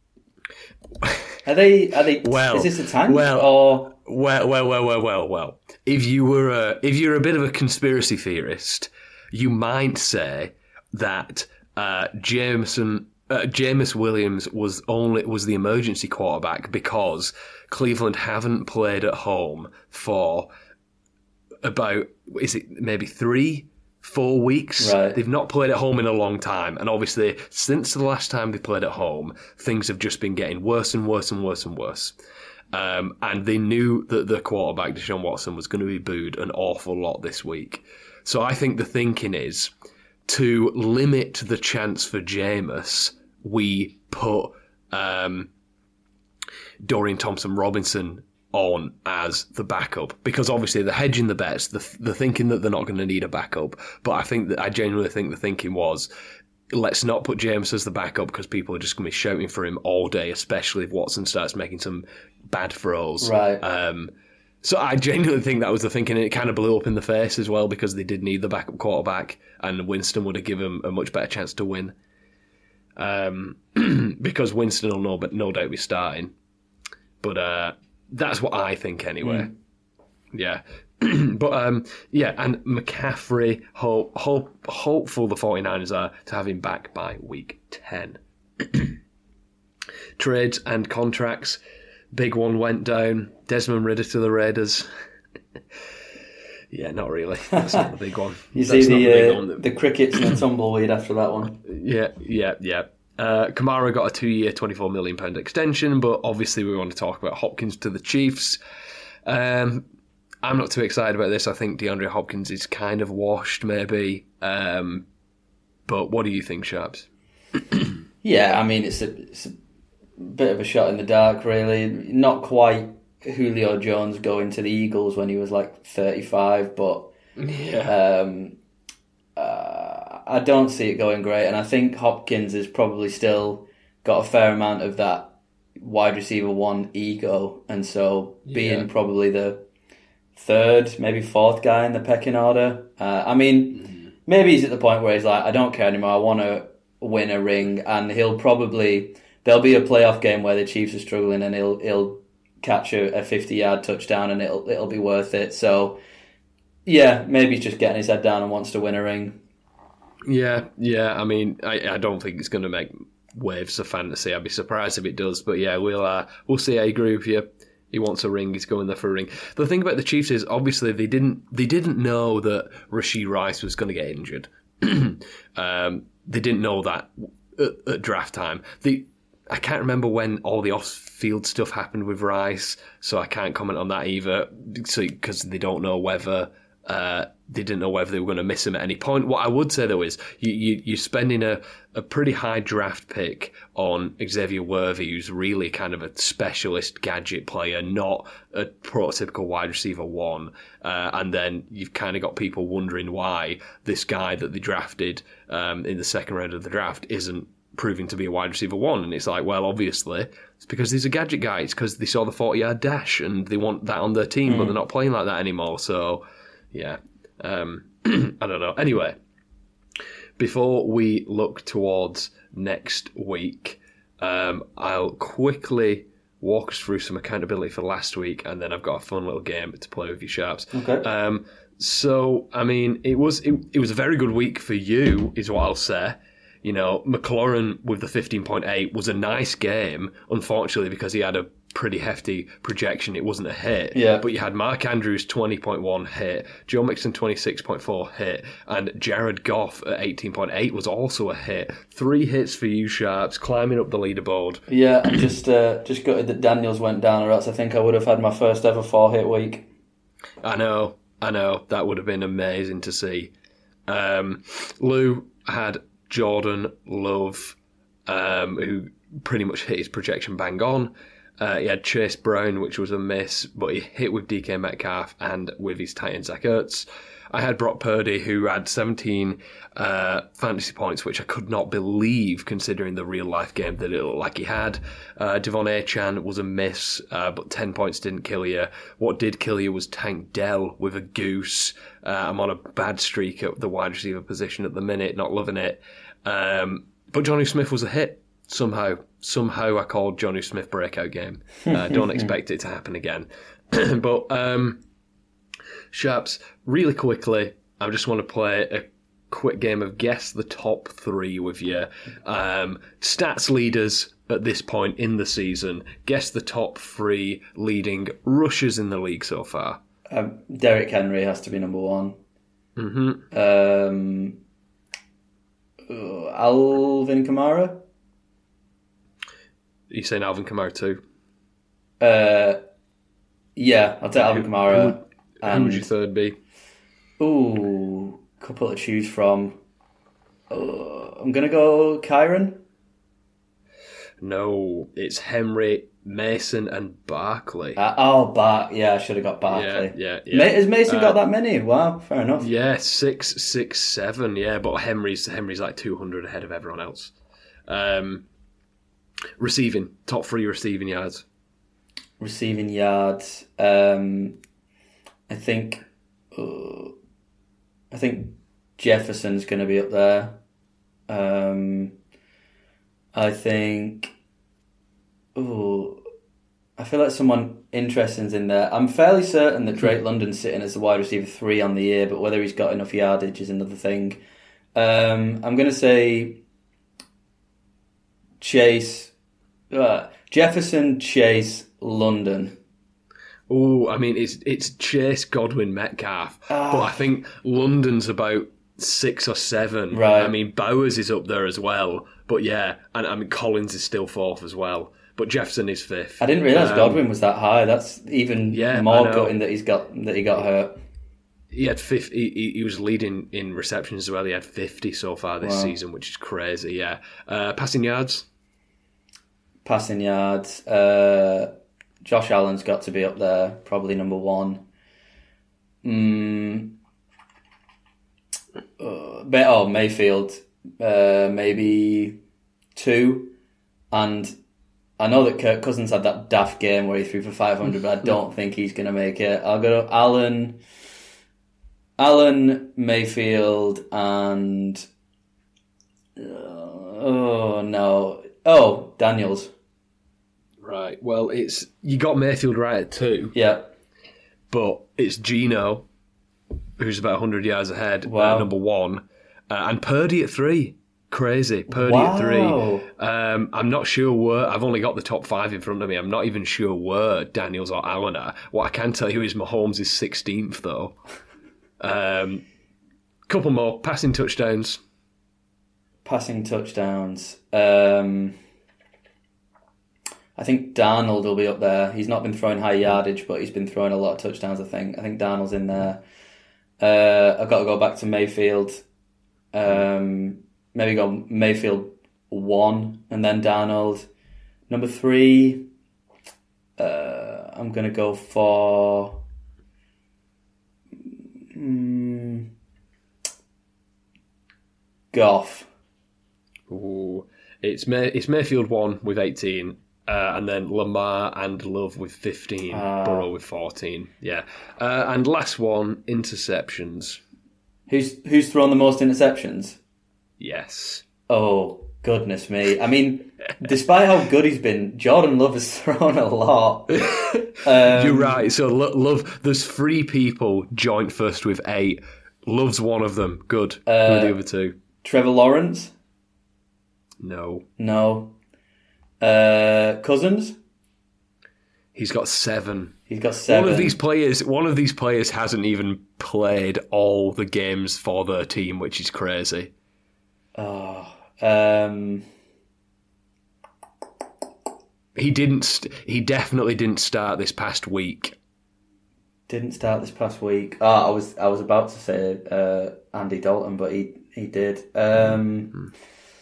Are they? Are they? Well, is this a tank? Well, or well, well, well, well, well, well. If you were a, if you're a bit of a conspiracy theorist, you might say that uh, Jameson, uh, Jameis Williams was only was the emergency quarterback because Cleveland haven't played at home for about is it maybe three, four weeks. Right. They've not played at home in a long time. And obviously, since the last time they played at home, things have just been getting worse and worse and worse and worse. Um, and they knew that the quarterback, Deshaun Watson, was going to be booed an awful lot this week. So I think the thinking is to limit the chance for Jameis, we put um, Dorian Thompson-Robinson on as the backup, because obviously they're hedging the bets, the, the thinking that they're not going to need a backup. But I think that I genuinely think the thinking was, let's not put James as the backup because people are just going to be shouting for him all day, especially if Watson starts making some bad throws. Right. Um, so I genuinely think that was the thinking, and it kind of blew up in the face as well because they did need the backup quarterback, and Winston would have given him a much better chance to win. Um, because Winston will no, but no doubt be starting. But uh, that's what I think anyway. Mm. Yeah. But um, yeah, and McCaffrey, hope, hope, hopeful the 49ers are to have him back by week ten. Trades and contracts. Big one went down. Desmond Ridder to the Raiders. Yeah, not really. That's not the big one. you That's see the the, uh, the crickets and the tumbleweed after that one. Yeah, yeah, yeah. Uh, Kamara got a two-year, twenty-four million pounds extension, but obviously we want to talk about Hopkins to the Chiefs. Um, I'm not too excited about this. I think DeAndre Hopkins is kind of washed, maybe. Um, but what do you think, Sharps? Yeah, I mean, it's a, it's a bit of a shot in the dark, really. Not quite Julio Jones going to the Eagles when he was like thirty-five, but yeah. um, uh, I don't see it going great. And I think Hopkins has probably still got a fair amount of that wide receiver one ego, and so being yeah. probably the third, maybe fourth guy in the pecking order. Uh, I mean, mm-hmm. maybe he's at the point where he's like, I don't care anymore. I want to win a ring, and he'll probably there'll be a playoff game where the Chiefs are struggling, and he'll he'll catch a, a fifty-yard touchdown, and it'll it'll be worth it. So, yeah, maybe he's just getting his head down and wants to win a ring. Yeah, yeah. I mean, I, I don't think it's going to make waves of fantasy. I'd be surprised if it does. But yeah, we'll uh, we'll see. I agree with you. He wants a ring. He's going there for a ring. The thing about the Chiefs is obviously they didn't they didn't know that Rashee Rice was going to get injured. um, they didn't know that at, at draft time. They I can't remember when all the off-field stuff happened with Rice, so I can't comment on that either. So because they don't know whether. Uh, they didn't know whether they were going to miss him at any point. What I would say, though, is you, you, you're spending a, a pretty high draft pick on Xavier Worthy, who's really kind of a specialist gadget player, not a prototypical wide receiver one. Uh, and then you've kind of got people wondering why this guy that they drafted um, in the second round of the draft isn't proving to be a wide receiver one. And it's like, well, obviously, it's because he's a gadget guy. It's because they saw the forty-yard dash and they want that on their team, mm. but they're not playing like that anymore. So... Yeah, um, I don't know. Anyway, before we look towards next week, um, I'll quickly walk us through some accountability for last week, and then I've got a fun little game to play with you, Sharps. Okay. Um, so, I mean, it was it, it was a very good week for you, is what I'll say. You know, McLaurin with the fifteen point eight was a nice game, unfortunately, because he had a pretty hefty projection. It wasn't a hit. Yeah. But you had Mark Andrews twenty point one hit, Joe Mixon twenty-six point four hit, and Jared Goff at eighteen point eight was also a hit. Three hits for you, Sharps, climbing up the leaderboard. Yeah, I'm just uh, just gutted that Daniels went down, or else I think I would have had my first ever four hit week. I know, I know. That would have been amazing to see. Um, Lou had Jordan Love, um, who pretty much hit his projection bang on. Uh, he had Chase Brown, which was a miss, but he hit with D K Metcalf and with his tight end Zach Ertz. I had Brock Purdy, who had seventeen uh, fantasy points, which I could not believe considering the real-life game that it looked like he had. Uh, Devon Achane was a miss, uh, but ten points didn't kill you. What did kill you was Tank Dell with a goose. Uh, I'm on a bad streak at the wide receiver position at the minute, not loving it. Um, but Jonnu Smith was a hit. Somehow, somehow I called Jonnu Smith breakout game. Uh, don't expect it to happen again. But, um, Sharps, really quickly, I just want to play a quick game of guess the top three with you. Um, stats leaders at this point in the season. Guess the top three leading rushers in the league so far. Um, Derrick Henry has to be number one. Mm-hmm. Um, uh, Alvin Kamara. You saying Alvin Kamara too? Uh, yeah, I'll take Alvin Kamara. Who would, and, who would your third be? Ooh, couple to choose from. Uh, I'm gonna go Kyron. No, it's Henry, Mason, and Barkley. Uh, oh, Bar. Yeah, I should have got Barkley. Yeah, yeah, yeah. Ma- has Mason uh, got that many? Wow, fair enough. Yeah, six, six, seven. Yeah, but Henry's Henry's like two hundred ahead of everyone else. Um, receiving top three receiving yards. Receiving yards. Um, I think. Uh, I think Jefferson's going to be up there. Um, I think. Oh, I feel like someone interesting's in there. I'm fairly certain that Drake London's sitting as the wide receiver three on the year, but whether he's got enough yardage is another thing. Um, I'm going to say Chase, uh, Jefferson, Chase, London. Oh, I mean, it's it's Chase, Godwin, Metcalf, Ah. but I think London's about six or seven. Right. I mean, Bowers is up there as well, but yeah, and I mean Collins is still fourth as well, but Jefferson is fifth. I didn't realise Um, Godwin was that high. That's even Yeah, more I know. gutting that he's got that he got hurt. He had fifty. He, he was leading in receptions as well. He had fifty so far this Wow. season, which is crazy. Yeah, uh, passing yards. Passing yards. Uh, Josh Allen's got to be up there, probably number one. Mm. Uh, but, oh, Mayfield, uh, maybe two. And I know that Kirk Cousins had that daft game where he threw for five hundred, but I don't think he's going to make it. I'll go to Allen, Allen, Mayfield, and uh, oh no, oh Daniels. Right. Well, it's you got Mayfield right at two, Yeah. but it's Geno, who's about hundred yards ahead, Wow. at number one, uh, and Purdy at three. Crazy. Purdy Wow. at three. Um, I'm not sure where. I've only got the top five in front of me. I'm not even sure where Daniels or Allen are. What I can tell you is Mahomes is sixteenth though. Um, couple more passing touchdowns. Passing touchdowns. Um, I think Darnold will be up there. He's not been throwing high yardage, but he's been throwing a lot of touchdowns, I think. I think Darnold's in there. Uh, I've got to go back to Mayfield. Um, maybe go Mayfield one and then Darnold. Number three, uh, I'm going to go for... Mm, Goff. Ooh. It's May, it's Mayfield one with eighteen, uh, and then Lamar and Love with fifteen, Ah. Burrow with fourteen. Yeah, uh, and last one, interceptions. Who's who's thrown the most interceptions? Yes. Oh, goodness me. I mean, despite how good he's been, Jordan Love has thrown a lot. Um, You're right. So Lo- Love, there's three people joint first with eight. Love's one of them. Good. Who are the other two? Trevor Lawrence? No. No. Uh, Cousins? He's got seven. He's got seven. One of these players, one of these players hasn't even played all the games for their team, which is crazy. Oh, um, He didn't. St- he definitely didn't start this past week. didn't start this past week. Oh, I was I was about to say uh, Andy Dalton, but he he did. Um,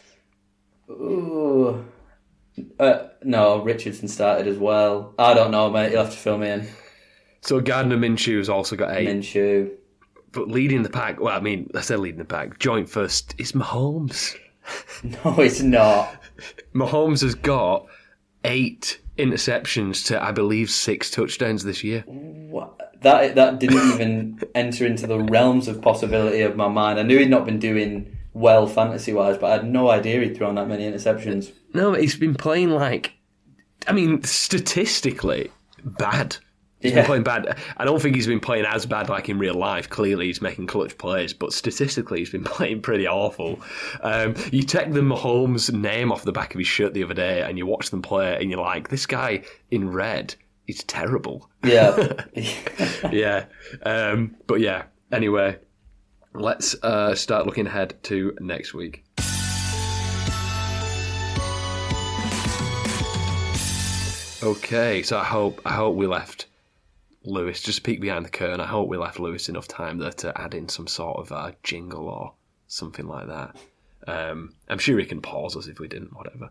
ooh, uh, no, Richardson started as well. I don't know, mate. You'll have to fill me in. So Gardner Minshew has also got eight. Minshew. But leading the pack, well, I mean, I said leading the pack. Joint first is Mahomes. No, it's not. Mahomes has got eight interceptions to, I believe, six touchdowns this year. What? That that didn't even enter into the realms of possibility of my mind. I knew he'd not been doing well fantasy wise, but I had no idea he'd thrown that many interceptions. No, he's been playing like, I mean, statistically bad. He's Yeah. been playing bad. I don't think he's been playing as bad like in real life. Clearly, he's making clutch plays, but statistically, he's been playing pretty awful. Um, you take the Mahomes name off the back of his shirt the other day, and you watch them play, and you're like, this guy in red is terrible. Yeah. Yeah. Um, but yeah, anyway, let's uh, start looking ahead to next week. Okay, so I hope I hope we left Lewis, just peek behind the curtain, I hope we left Lewis enough time there to add in some sort of uh, jingle or something like that. Um, I'm sure he can pause us if we didn't, whatever.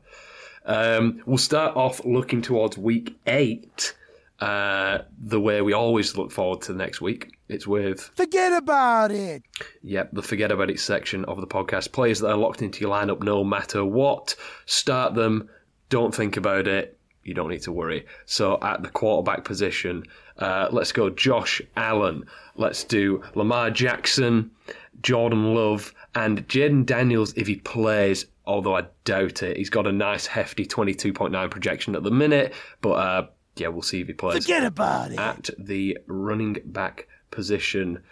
Um, we'll start off looking towards week eight, uh, the way we always look forward to the next week. It's with... Forget about it! Yep, the Forget About It section of the podcast. Players that are locked into your lineup no matter what. Start them, don't think about it. You don't need to worry. So at the quarterback position, uh, let's go Josh Allen. Let's do Lamar Jackson, Jordan Love, and Jaden Daniels if he plays, although I doubt it. He's got a nice hefty twenty-two point nine projection at the minute, but uh, yeah, we'll see if he plays. Forget about it. At the running back position,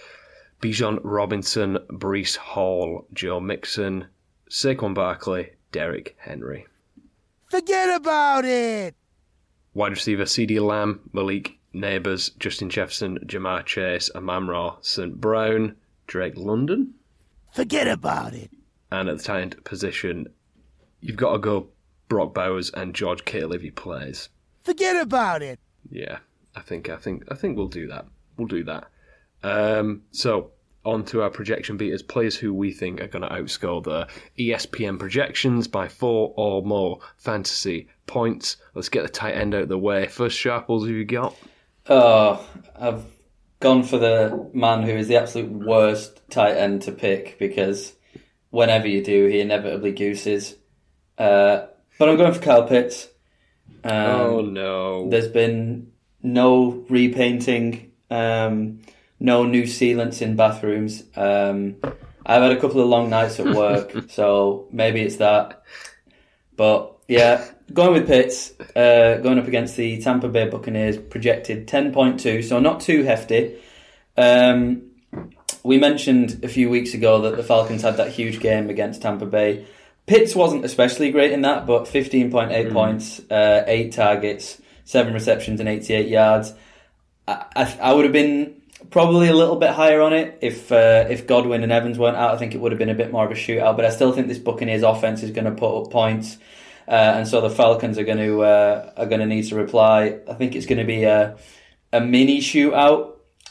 Bijan Robinson, Breece Hall, Joe Mixon, Saquon Barkley, Derrick Henry. Forget about it! Wide receiver, CeeDee Lamb, Malik Neighbours, Justin Jefferson, Jamar Chase, Amon-Ra Saint Brown, Drake London. Forget about it. And at the tight end position, you've got to go Brock Bowers and George Kittle if he plays. Forget about it. Yeah, I think I think I think we'll do that. We'll do that. Um, so on to our projection beaters, players who we think are going to outscore the E S P N projections by four or more fantasy points. Let's get the tight end out of the way. First, Sharples, who you got? Oh, I've gone for the man who is the absolute worst tight end to pick because whenever you do, he inevitably gooses. Uh, but I'm going for Kyle Pitts. Um, oh, no. There's been no repainting, um, no new sealants in bathrooms. Um, I've had a couple of long nights at work, so maybe it's that. But yeah, going with Pitts, uh, going up against the Tampa Bay Buccaneers, projected ten point two, so not too hefty. Um, we mentioned a few weeks ago that the Falcons had that huge game against Tampa Bay. Pitts wasn't especially great in that, but fifteen point eight mm. points, uh, eight targets, seven receptions and eighty-eight yards. I, I, I would have been probably a little bit higher on it if uh, if Godwin and Evans weren't out. I think it would have been a bit more of a shootout, but I still think this Buccaneers offense is going to put up points, uh, and so the Falcons are going to uh, are going to need to reply. I think it's going to be a a mini shootout,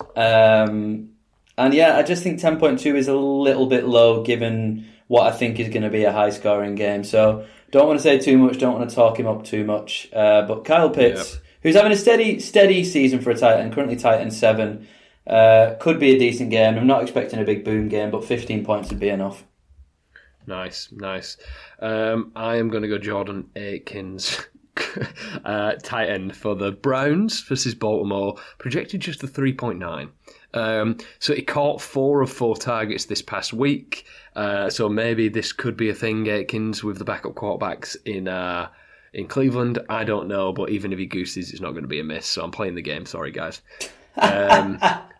um, and yeah, I just think ten point two is a little bit low given what I think is going to be a high scoring game. So don't want to say too much, don't want to talk him up too much. Uh, but Kyle Pitts, yep. who's having a steady steady season for a tight end, currently tight end seven. Uh, could be a decent game. I'm not expecting a big boom game, but fifteen points would be enough. Nice, nice. Um, I am going to go Jordan Akins, uh, tight end for the Browns versus Baltimore, projected just a three point nine. Um, so he caught four of four targets this past week. Uh, so maybe this could be a thing, Akins, with the backup quarterbacks in uh, in Cleveland. I don't know, but even if he gooses, it's not going to be a miss. So I'm playing the game. Sorry, guys. Um,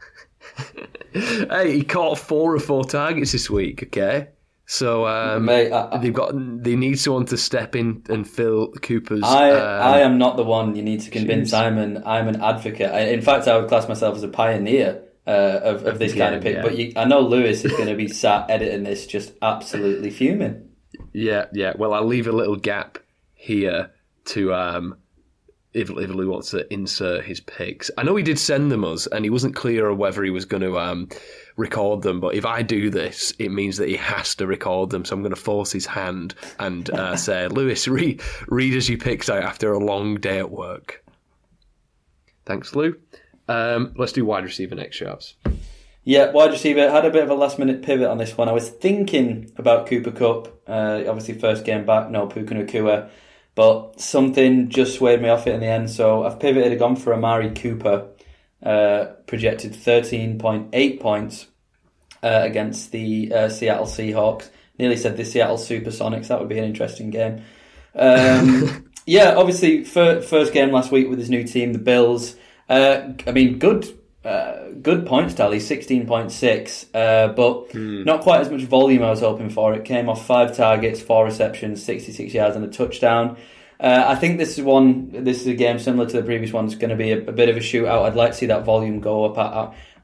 hey, he caught four of four targets this week. Okay, so um, Mate, I, I, they've got they need someone to step in and fill Cooper's. I um, I am not the one you need to convince. shoes. I'm an I'm an advocate. I, in fact, I would class myself as a pioneer uh, of of this kind yeah, of pick. yeah. But you, I know Lewis is going to be sat editing this, just absolutely fuming. Yeah, yeah. Well, I'll leave a little gap here to. Um, If, if Lou wants to insert his picks. I know he did send them us, and he wasn't clear on whether he was going to um, record them, but if I do this, it means that he has to record them, so I'm going to force his hand and uh, say, Lewis, read, read us your picks out after a long day at work. Thanks, Lou. Um, let's do wide receiver next, Sharps. Yeah, wide receiver. Had a bit of a last-minute pivot on this one. I was thinking about Cooper Kupp. Uh, obviously, first game back, no Puka Nacua. But something just swayed me off it in the end, so I've pivoted and gone for Amari Cooper, uh, projected thirteen point eight points uh, against the uh, Seattle Seahawks. Nearly said the Seattle Supersonics, that would be an interesting game. Um, yeah, obviously, fir- first game last week with his new team, the Bills. Uh, I mean, good uh, good points tally, sixteen point six, uh, but hmm. not quite as much volume I was hoping for. It came off five targets, four receptions, sixty-six yards and a touchdown. Uh, I think this is one. This is a game similar to the previous one. It's going to be a, a bit of a shootout. I'd like to see that volume go up. I,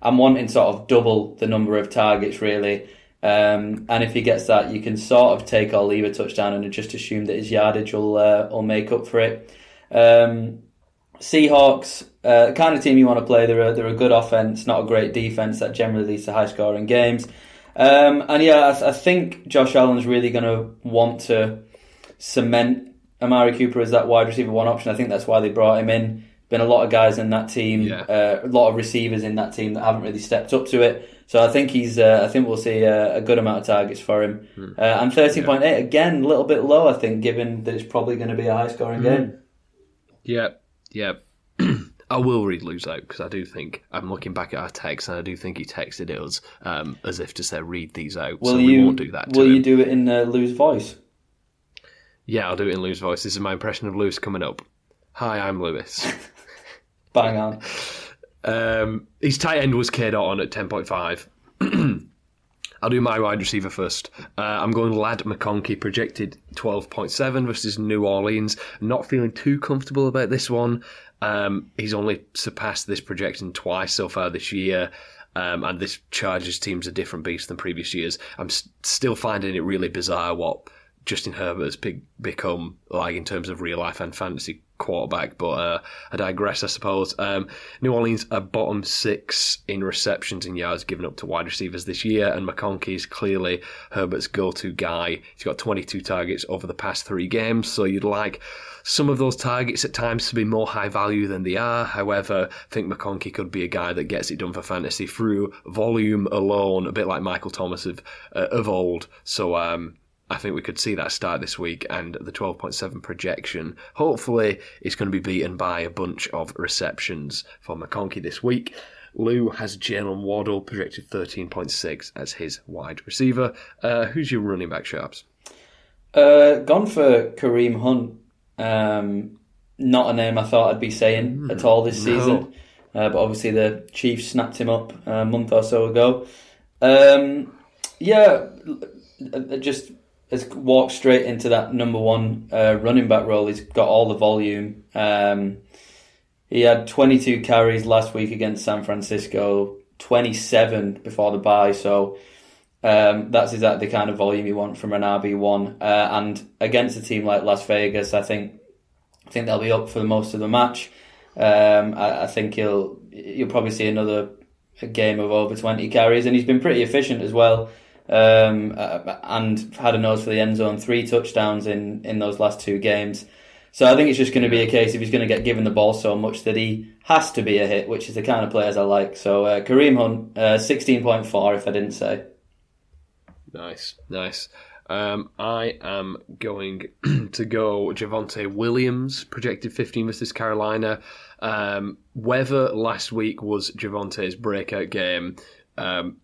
I'm wanting sort of double the number of targets, really. Um, and if he gets that, you can sort of take or leave a touchdown and just assume that his yardage will, uh, will make up for it. Um, Seahawks, uh, the kind of team you want to play. They're a, they're a good offense, not a great defense that generally leads to high-scoring games. Um, and yeah, I, th- I think Josh Allen's really going to want to cement Amari Cooper as that wide receiver one option. I think that's why they brought him in. Been a lot of guys in that team, yeah. uh, a lot of receivers in that team that haven't really stepped up to it. So I think he's. Uh, I think we'll see a, a good amount of targets for him. Mm. Uh, and thirteen point eight yeah. again, a little bit low, I think, given that it's probably going to be a high-scoring mm. game. Yeah, yeah. I will read Lou's out because I do think I'm looking back at our text and I do think he texted us um, as if to say read these out. Will so you, we won't do that. Will to you him. do it in uh, Lou's voice? Yeah, I'll do it in Lou's voice. This is my impression of Lewis coming up. Hi, I'm Lewis. Bang on. Um, his tight end was K Dot on at ten point five. I'll do my wide receiver first. Uh, I'm going Ladd McConkey, projected twelve point seven versus New Orleans. Not feeling too comfortable about this one. Um, he's only surpassed this projection twice so far this year. Um, and this Chargers team's a different beast than previous years. I'm s- still finding it really bizarre what Justin Herbert has be- become like in terms of real life and fantasy quarterback, but uh, I digress, I suppose. Um, New Orleans are bottom six in receptions and yards given up to wide receivers this year, and McConkey is clearly Herbert's go-to guy. He's got twenty-two targets over the past three games, so you'd like some of those targets at times to be more high value than they are. However, I think McConkey could be a guy that gets it done for fantasy through volume alone, a bit like Michael Thomas of, uh, of old. So, um, I think we could see that start this week, and the twelve point seven projection hopefully is going to be beaten by a bunch of receptions for McConkey this week. Lou has Jalen Waddle projected thirteen point six as his wide receiver. Uh, who's your running back, Sharps? Uh, gone for Kareem Hunt. Um, not a name I thought I'd be saying mm, at all this no. season, uh, but obviously the Chiefs snapped him up a month or so ago. Um, yeah, just... has walked straight into that number one uh, running back role. He's got all the volume. Um, he had twenty-two carries last week against San Francisco, twenty-seven before the bye. So um, that's exactly the kind of volume you want from an R B one. Uh, and against a team like Las Vegas, I think I think they'll be up for most of the match. Um, I, I think he'll you'll probably see another game of over twenty carries, and he's been pretty efficient as well. Um, uh, and had a nose for the end zone, three touchdowns in, in those last two games. So I think it's just going to be a case if he's going to get given the ball so much that he has to be a hit, which is the kind of players I like. So uh, Kareem Hunt, uh, sixteen point four if I didn't say. Nice, nice. Um, I am going to go Javonte Williams, projected fifteen versus Carolina. Um, whether last week was Javonte's breakout game, um,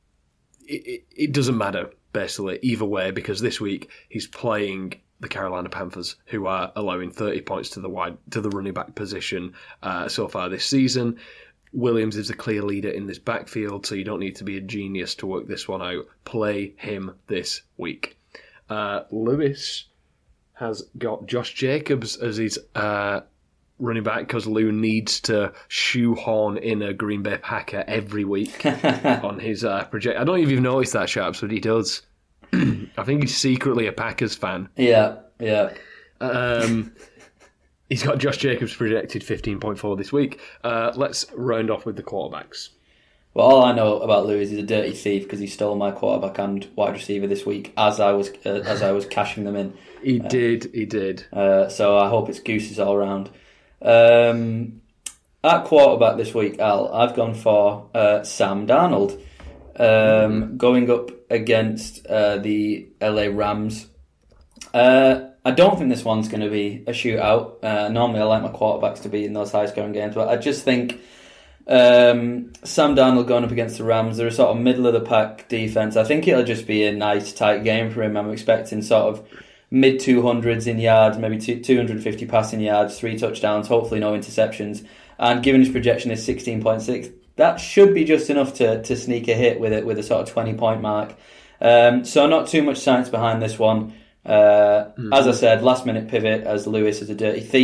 It, it, it doesn't matter, basically, either way, because this week he's playing the Carolina Panthers, who are allowing thirty points to the wide to the running back position uh, so far this season. Williams is a clear leader in this backfield, so you don't need to be a genius to work this one out. Play him this week. Uh, Lewis has got Josh Jacobs as his uh, running back because Lou needs to shoehorn in a Green Bay Packer every week on his uh, project. I don't know if you've noticed that, Sharps, but he does. I think he's secretly a Packers fan. Yeah, yeah. Um, he's got Josh Jacobs projected fifteen point four this week. Uh, let's round off with the quarterbacks. Well, all I know about Lou is he's a dirty thief because he stole my quarterback and wide receiver this week as I was uh, as I was cashing them in. He uh, did, he did. Uh, so I hope it's gooses all round. Um, at quarterback this week, Al, I've gone for uh, Sam Darnold, um, mm-hmm. going up against uh, the L A Rams. Uh, I don't think this one's going to be a shootout. Uh, normally, I like my quarterbacks to be in those high-scoring games, but I just think um, Sam Darnold going up against the Rams, they're a sort of middle-of-the-pack defense. I think it'll just be a nice, tight game for him. I'm expecting sort of mid two hundreds in yards, maybe two hundred fifty passing yards, three touchdowns, hopefully no interceptions. And given his projection is sixteen point six, that should be just enough to to sneak a hit with it with a sort of twenty point mark. Um, so not too much science behind this one. Uh, mm-hmm. As I said, last minute pivot as Lewis is a dirty thief.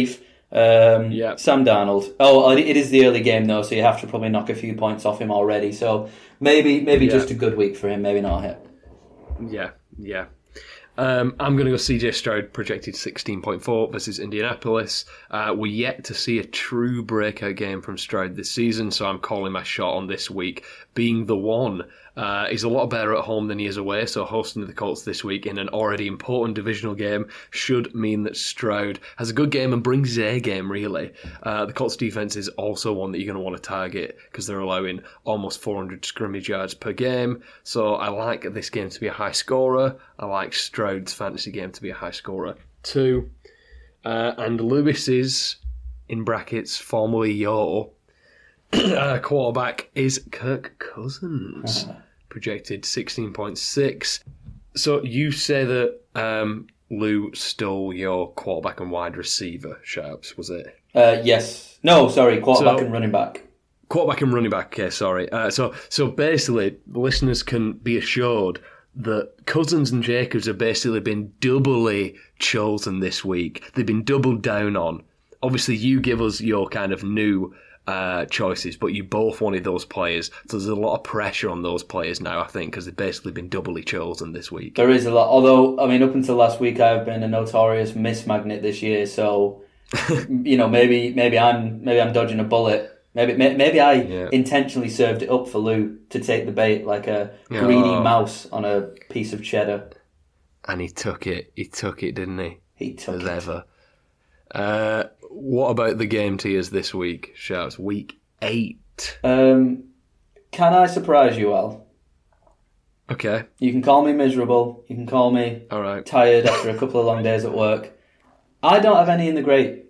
Um, Yeah. Sam Darnold. Oh, it is the early game though, so you have to probably knock a few points off him already. So maybe maybe Yeah. just a good week for him, maybe not a hit. Yeah, yeah. Um, I'm going to go C J Stroud, projected sixteen point four versus Indianapolis. Uh, we're yet to see a true breakout game from Stroud this season, so I'm calling my shot on this week being the one. Uh, he's a lot better at home than he is away, so hosting the Colts this week in an already important divisional game should mean that Stroud has a good game and brings his A game, really. Uh, the Colts defense is also one that you're going to want to target because they're allowing almost four hundred scrimmage yards per game, so I like this game to be a high scorer. I like Stroud's fantasy game to be a high scorer too. Uh, and Lewis's, in brackets, formerly your uh, quarterback is Kirk Cousins. Uh-huh. Projected sixteen point six. So you say that um, Lou stole your quarterback and wide receiver, Sharps, was it? Uh, yes. No, sorry, quarterback So- and running back. Quarterback and running back, okay, sorry. Uh, so so basically, listeners can be assured that Cousins and Jacobs have basically been doubly chosen this week. They've been doubled down on. Obviously, you give us your kind of new uh, choices, but you both wanted those players. So there's a lot of pressure on those players now, I think, because they've basically been doubly chosen this week. There is a lot. Although, I mean, up until last week, I've been a notorious miss magnet this year. So, you know, maybe maybe I'm maybe I'm dodging a bullet. Maybe maybe I Yeah. intentionally served it up for Lou to take the bait like a greedy Oh. mouse on a piece of cheddar. And he took it. He took it, didn't he? He took As it. ever. Uh, what about the game tiers this week, Sharps? Week eight. Um, can I surprise you, Al? Okay, You can call me miserable. You can call me all right. tired after a couple of long days at work. I don't have any in the grade.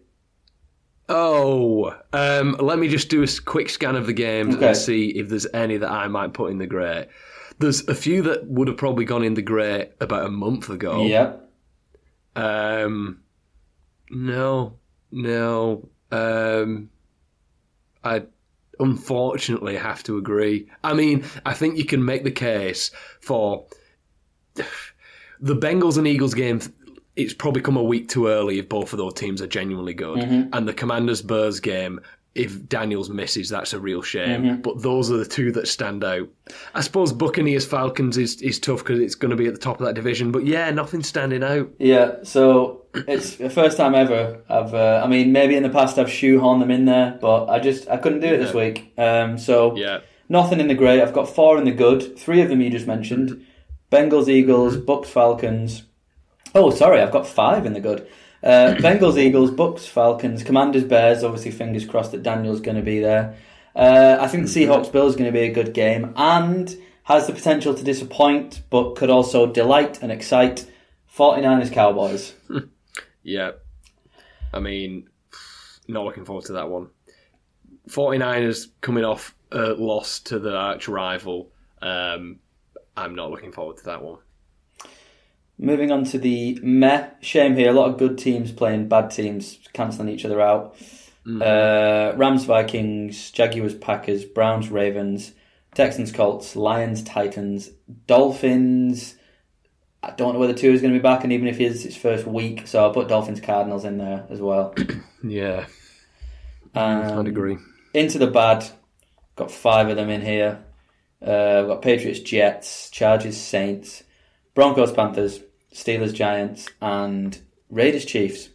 Oh, um, let me just do a s- quick scan of the games Okay. and see if there's any that I might put in the grey. There's a few that would have probably gone in the grey about a month ago. Yep. Um, no, no. Um, I unfortunately have to agree. I mean, I think you can make the case for the Bengals and Eagles game. It's probably come a week too early if both of those teams are genuinely good. Mm-hmm. And the Commanders-Bears game, if Daniels misses, that's a real shame. Mm-hmm. But those are the two that stand out. I suppose Buccaneers-Falcons is, is tough because it's going to be at the top of that division. But yeah, nothing's standing out. Yeah, so it's the first time ever I've, uh, I mean, maybe in the past I've shoehorned them in there, but I just, I couldn't do it this Yeah. week. Um, so Yeah. nothing in the grey. I've got four in the good. Three of them you just mentioned. Bengals, Eagles, Bucks, Falcons. Oh, sorry, I've got five in the good. Uh, Bengals, Eagles, Bucks, Falcons, Commanders, Bears. Obviously, fingers crossed that Daniel's going to be there. Uh, I think the Seahawks, Bills is going to be a good game and has the potential to disappoint, but could also delight and excite. forty-niners, Cowboys. Yeah. I mean, not looking forward to that one. forty-niners coming off a loss to the arch rival. Um, I'm not looking forward to that one. Moving on to the meh. Shame here. A lot of good teams playing bad teams, cancelling each other out. Mm-hmm. Uh, Rams, Vikings, Jaguars, Packers, Browns, Ravens, Texans, Colts, Lions, Titans, Dolphins. I don't know whether Tua is going to be back, and even if he is, it's first week, so I'll put Dolphins, Cardinals in there as well. Yeah, Um, I'd agree. Into the bad. Got five of them in here. Uh, we've got Patriots, Jets, Chargers, Saints, Broncos, Panthers, Steelers, Giants, and Raiders, Chiefs.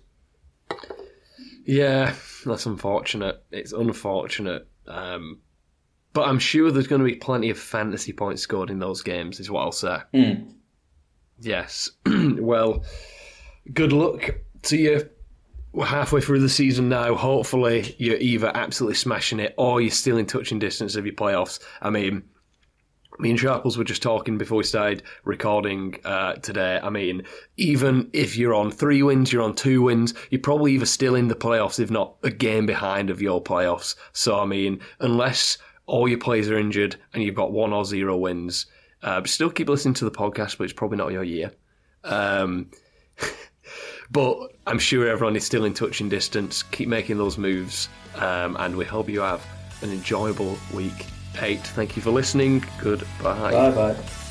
Yeah, that's unfortunate. It's unfortunate. Um, but I'm sure there's going to be plenty of fantasy points scored in those games, is what I'll say. Mm. Yes. Well, good luck to you. We're halfway through the season now. Hopefully, you're either absolutely smashing it or you're still in touching distance of your playoffs. I mean, me and Sharples were just talking before we started recording uh, today. I mean, even if you're on three wins, you're on two wins, you're probably either still in the playoffs, if not a game behind of your playoffs. So, I mean, unless all your players are injured and you've got one or zero wins, uh, still keep listening to the podcast, but it's probably not your year. Um, but I'm sure everyone is still in touching distance. Keep making those moves, um, and we hope you have an enjoyable week eight. Thank you for listening. Goodbye. Bye bye.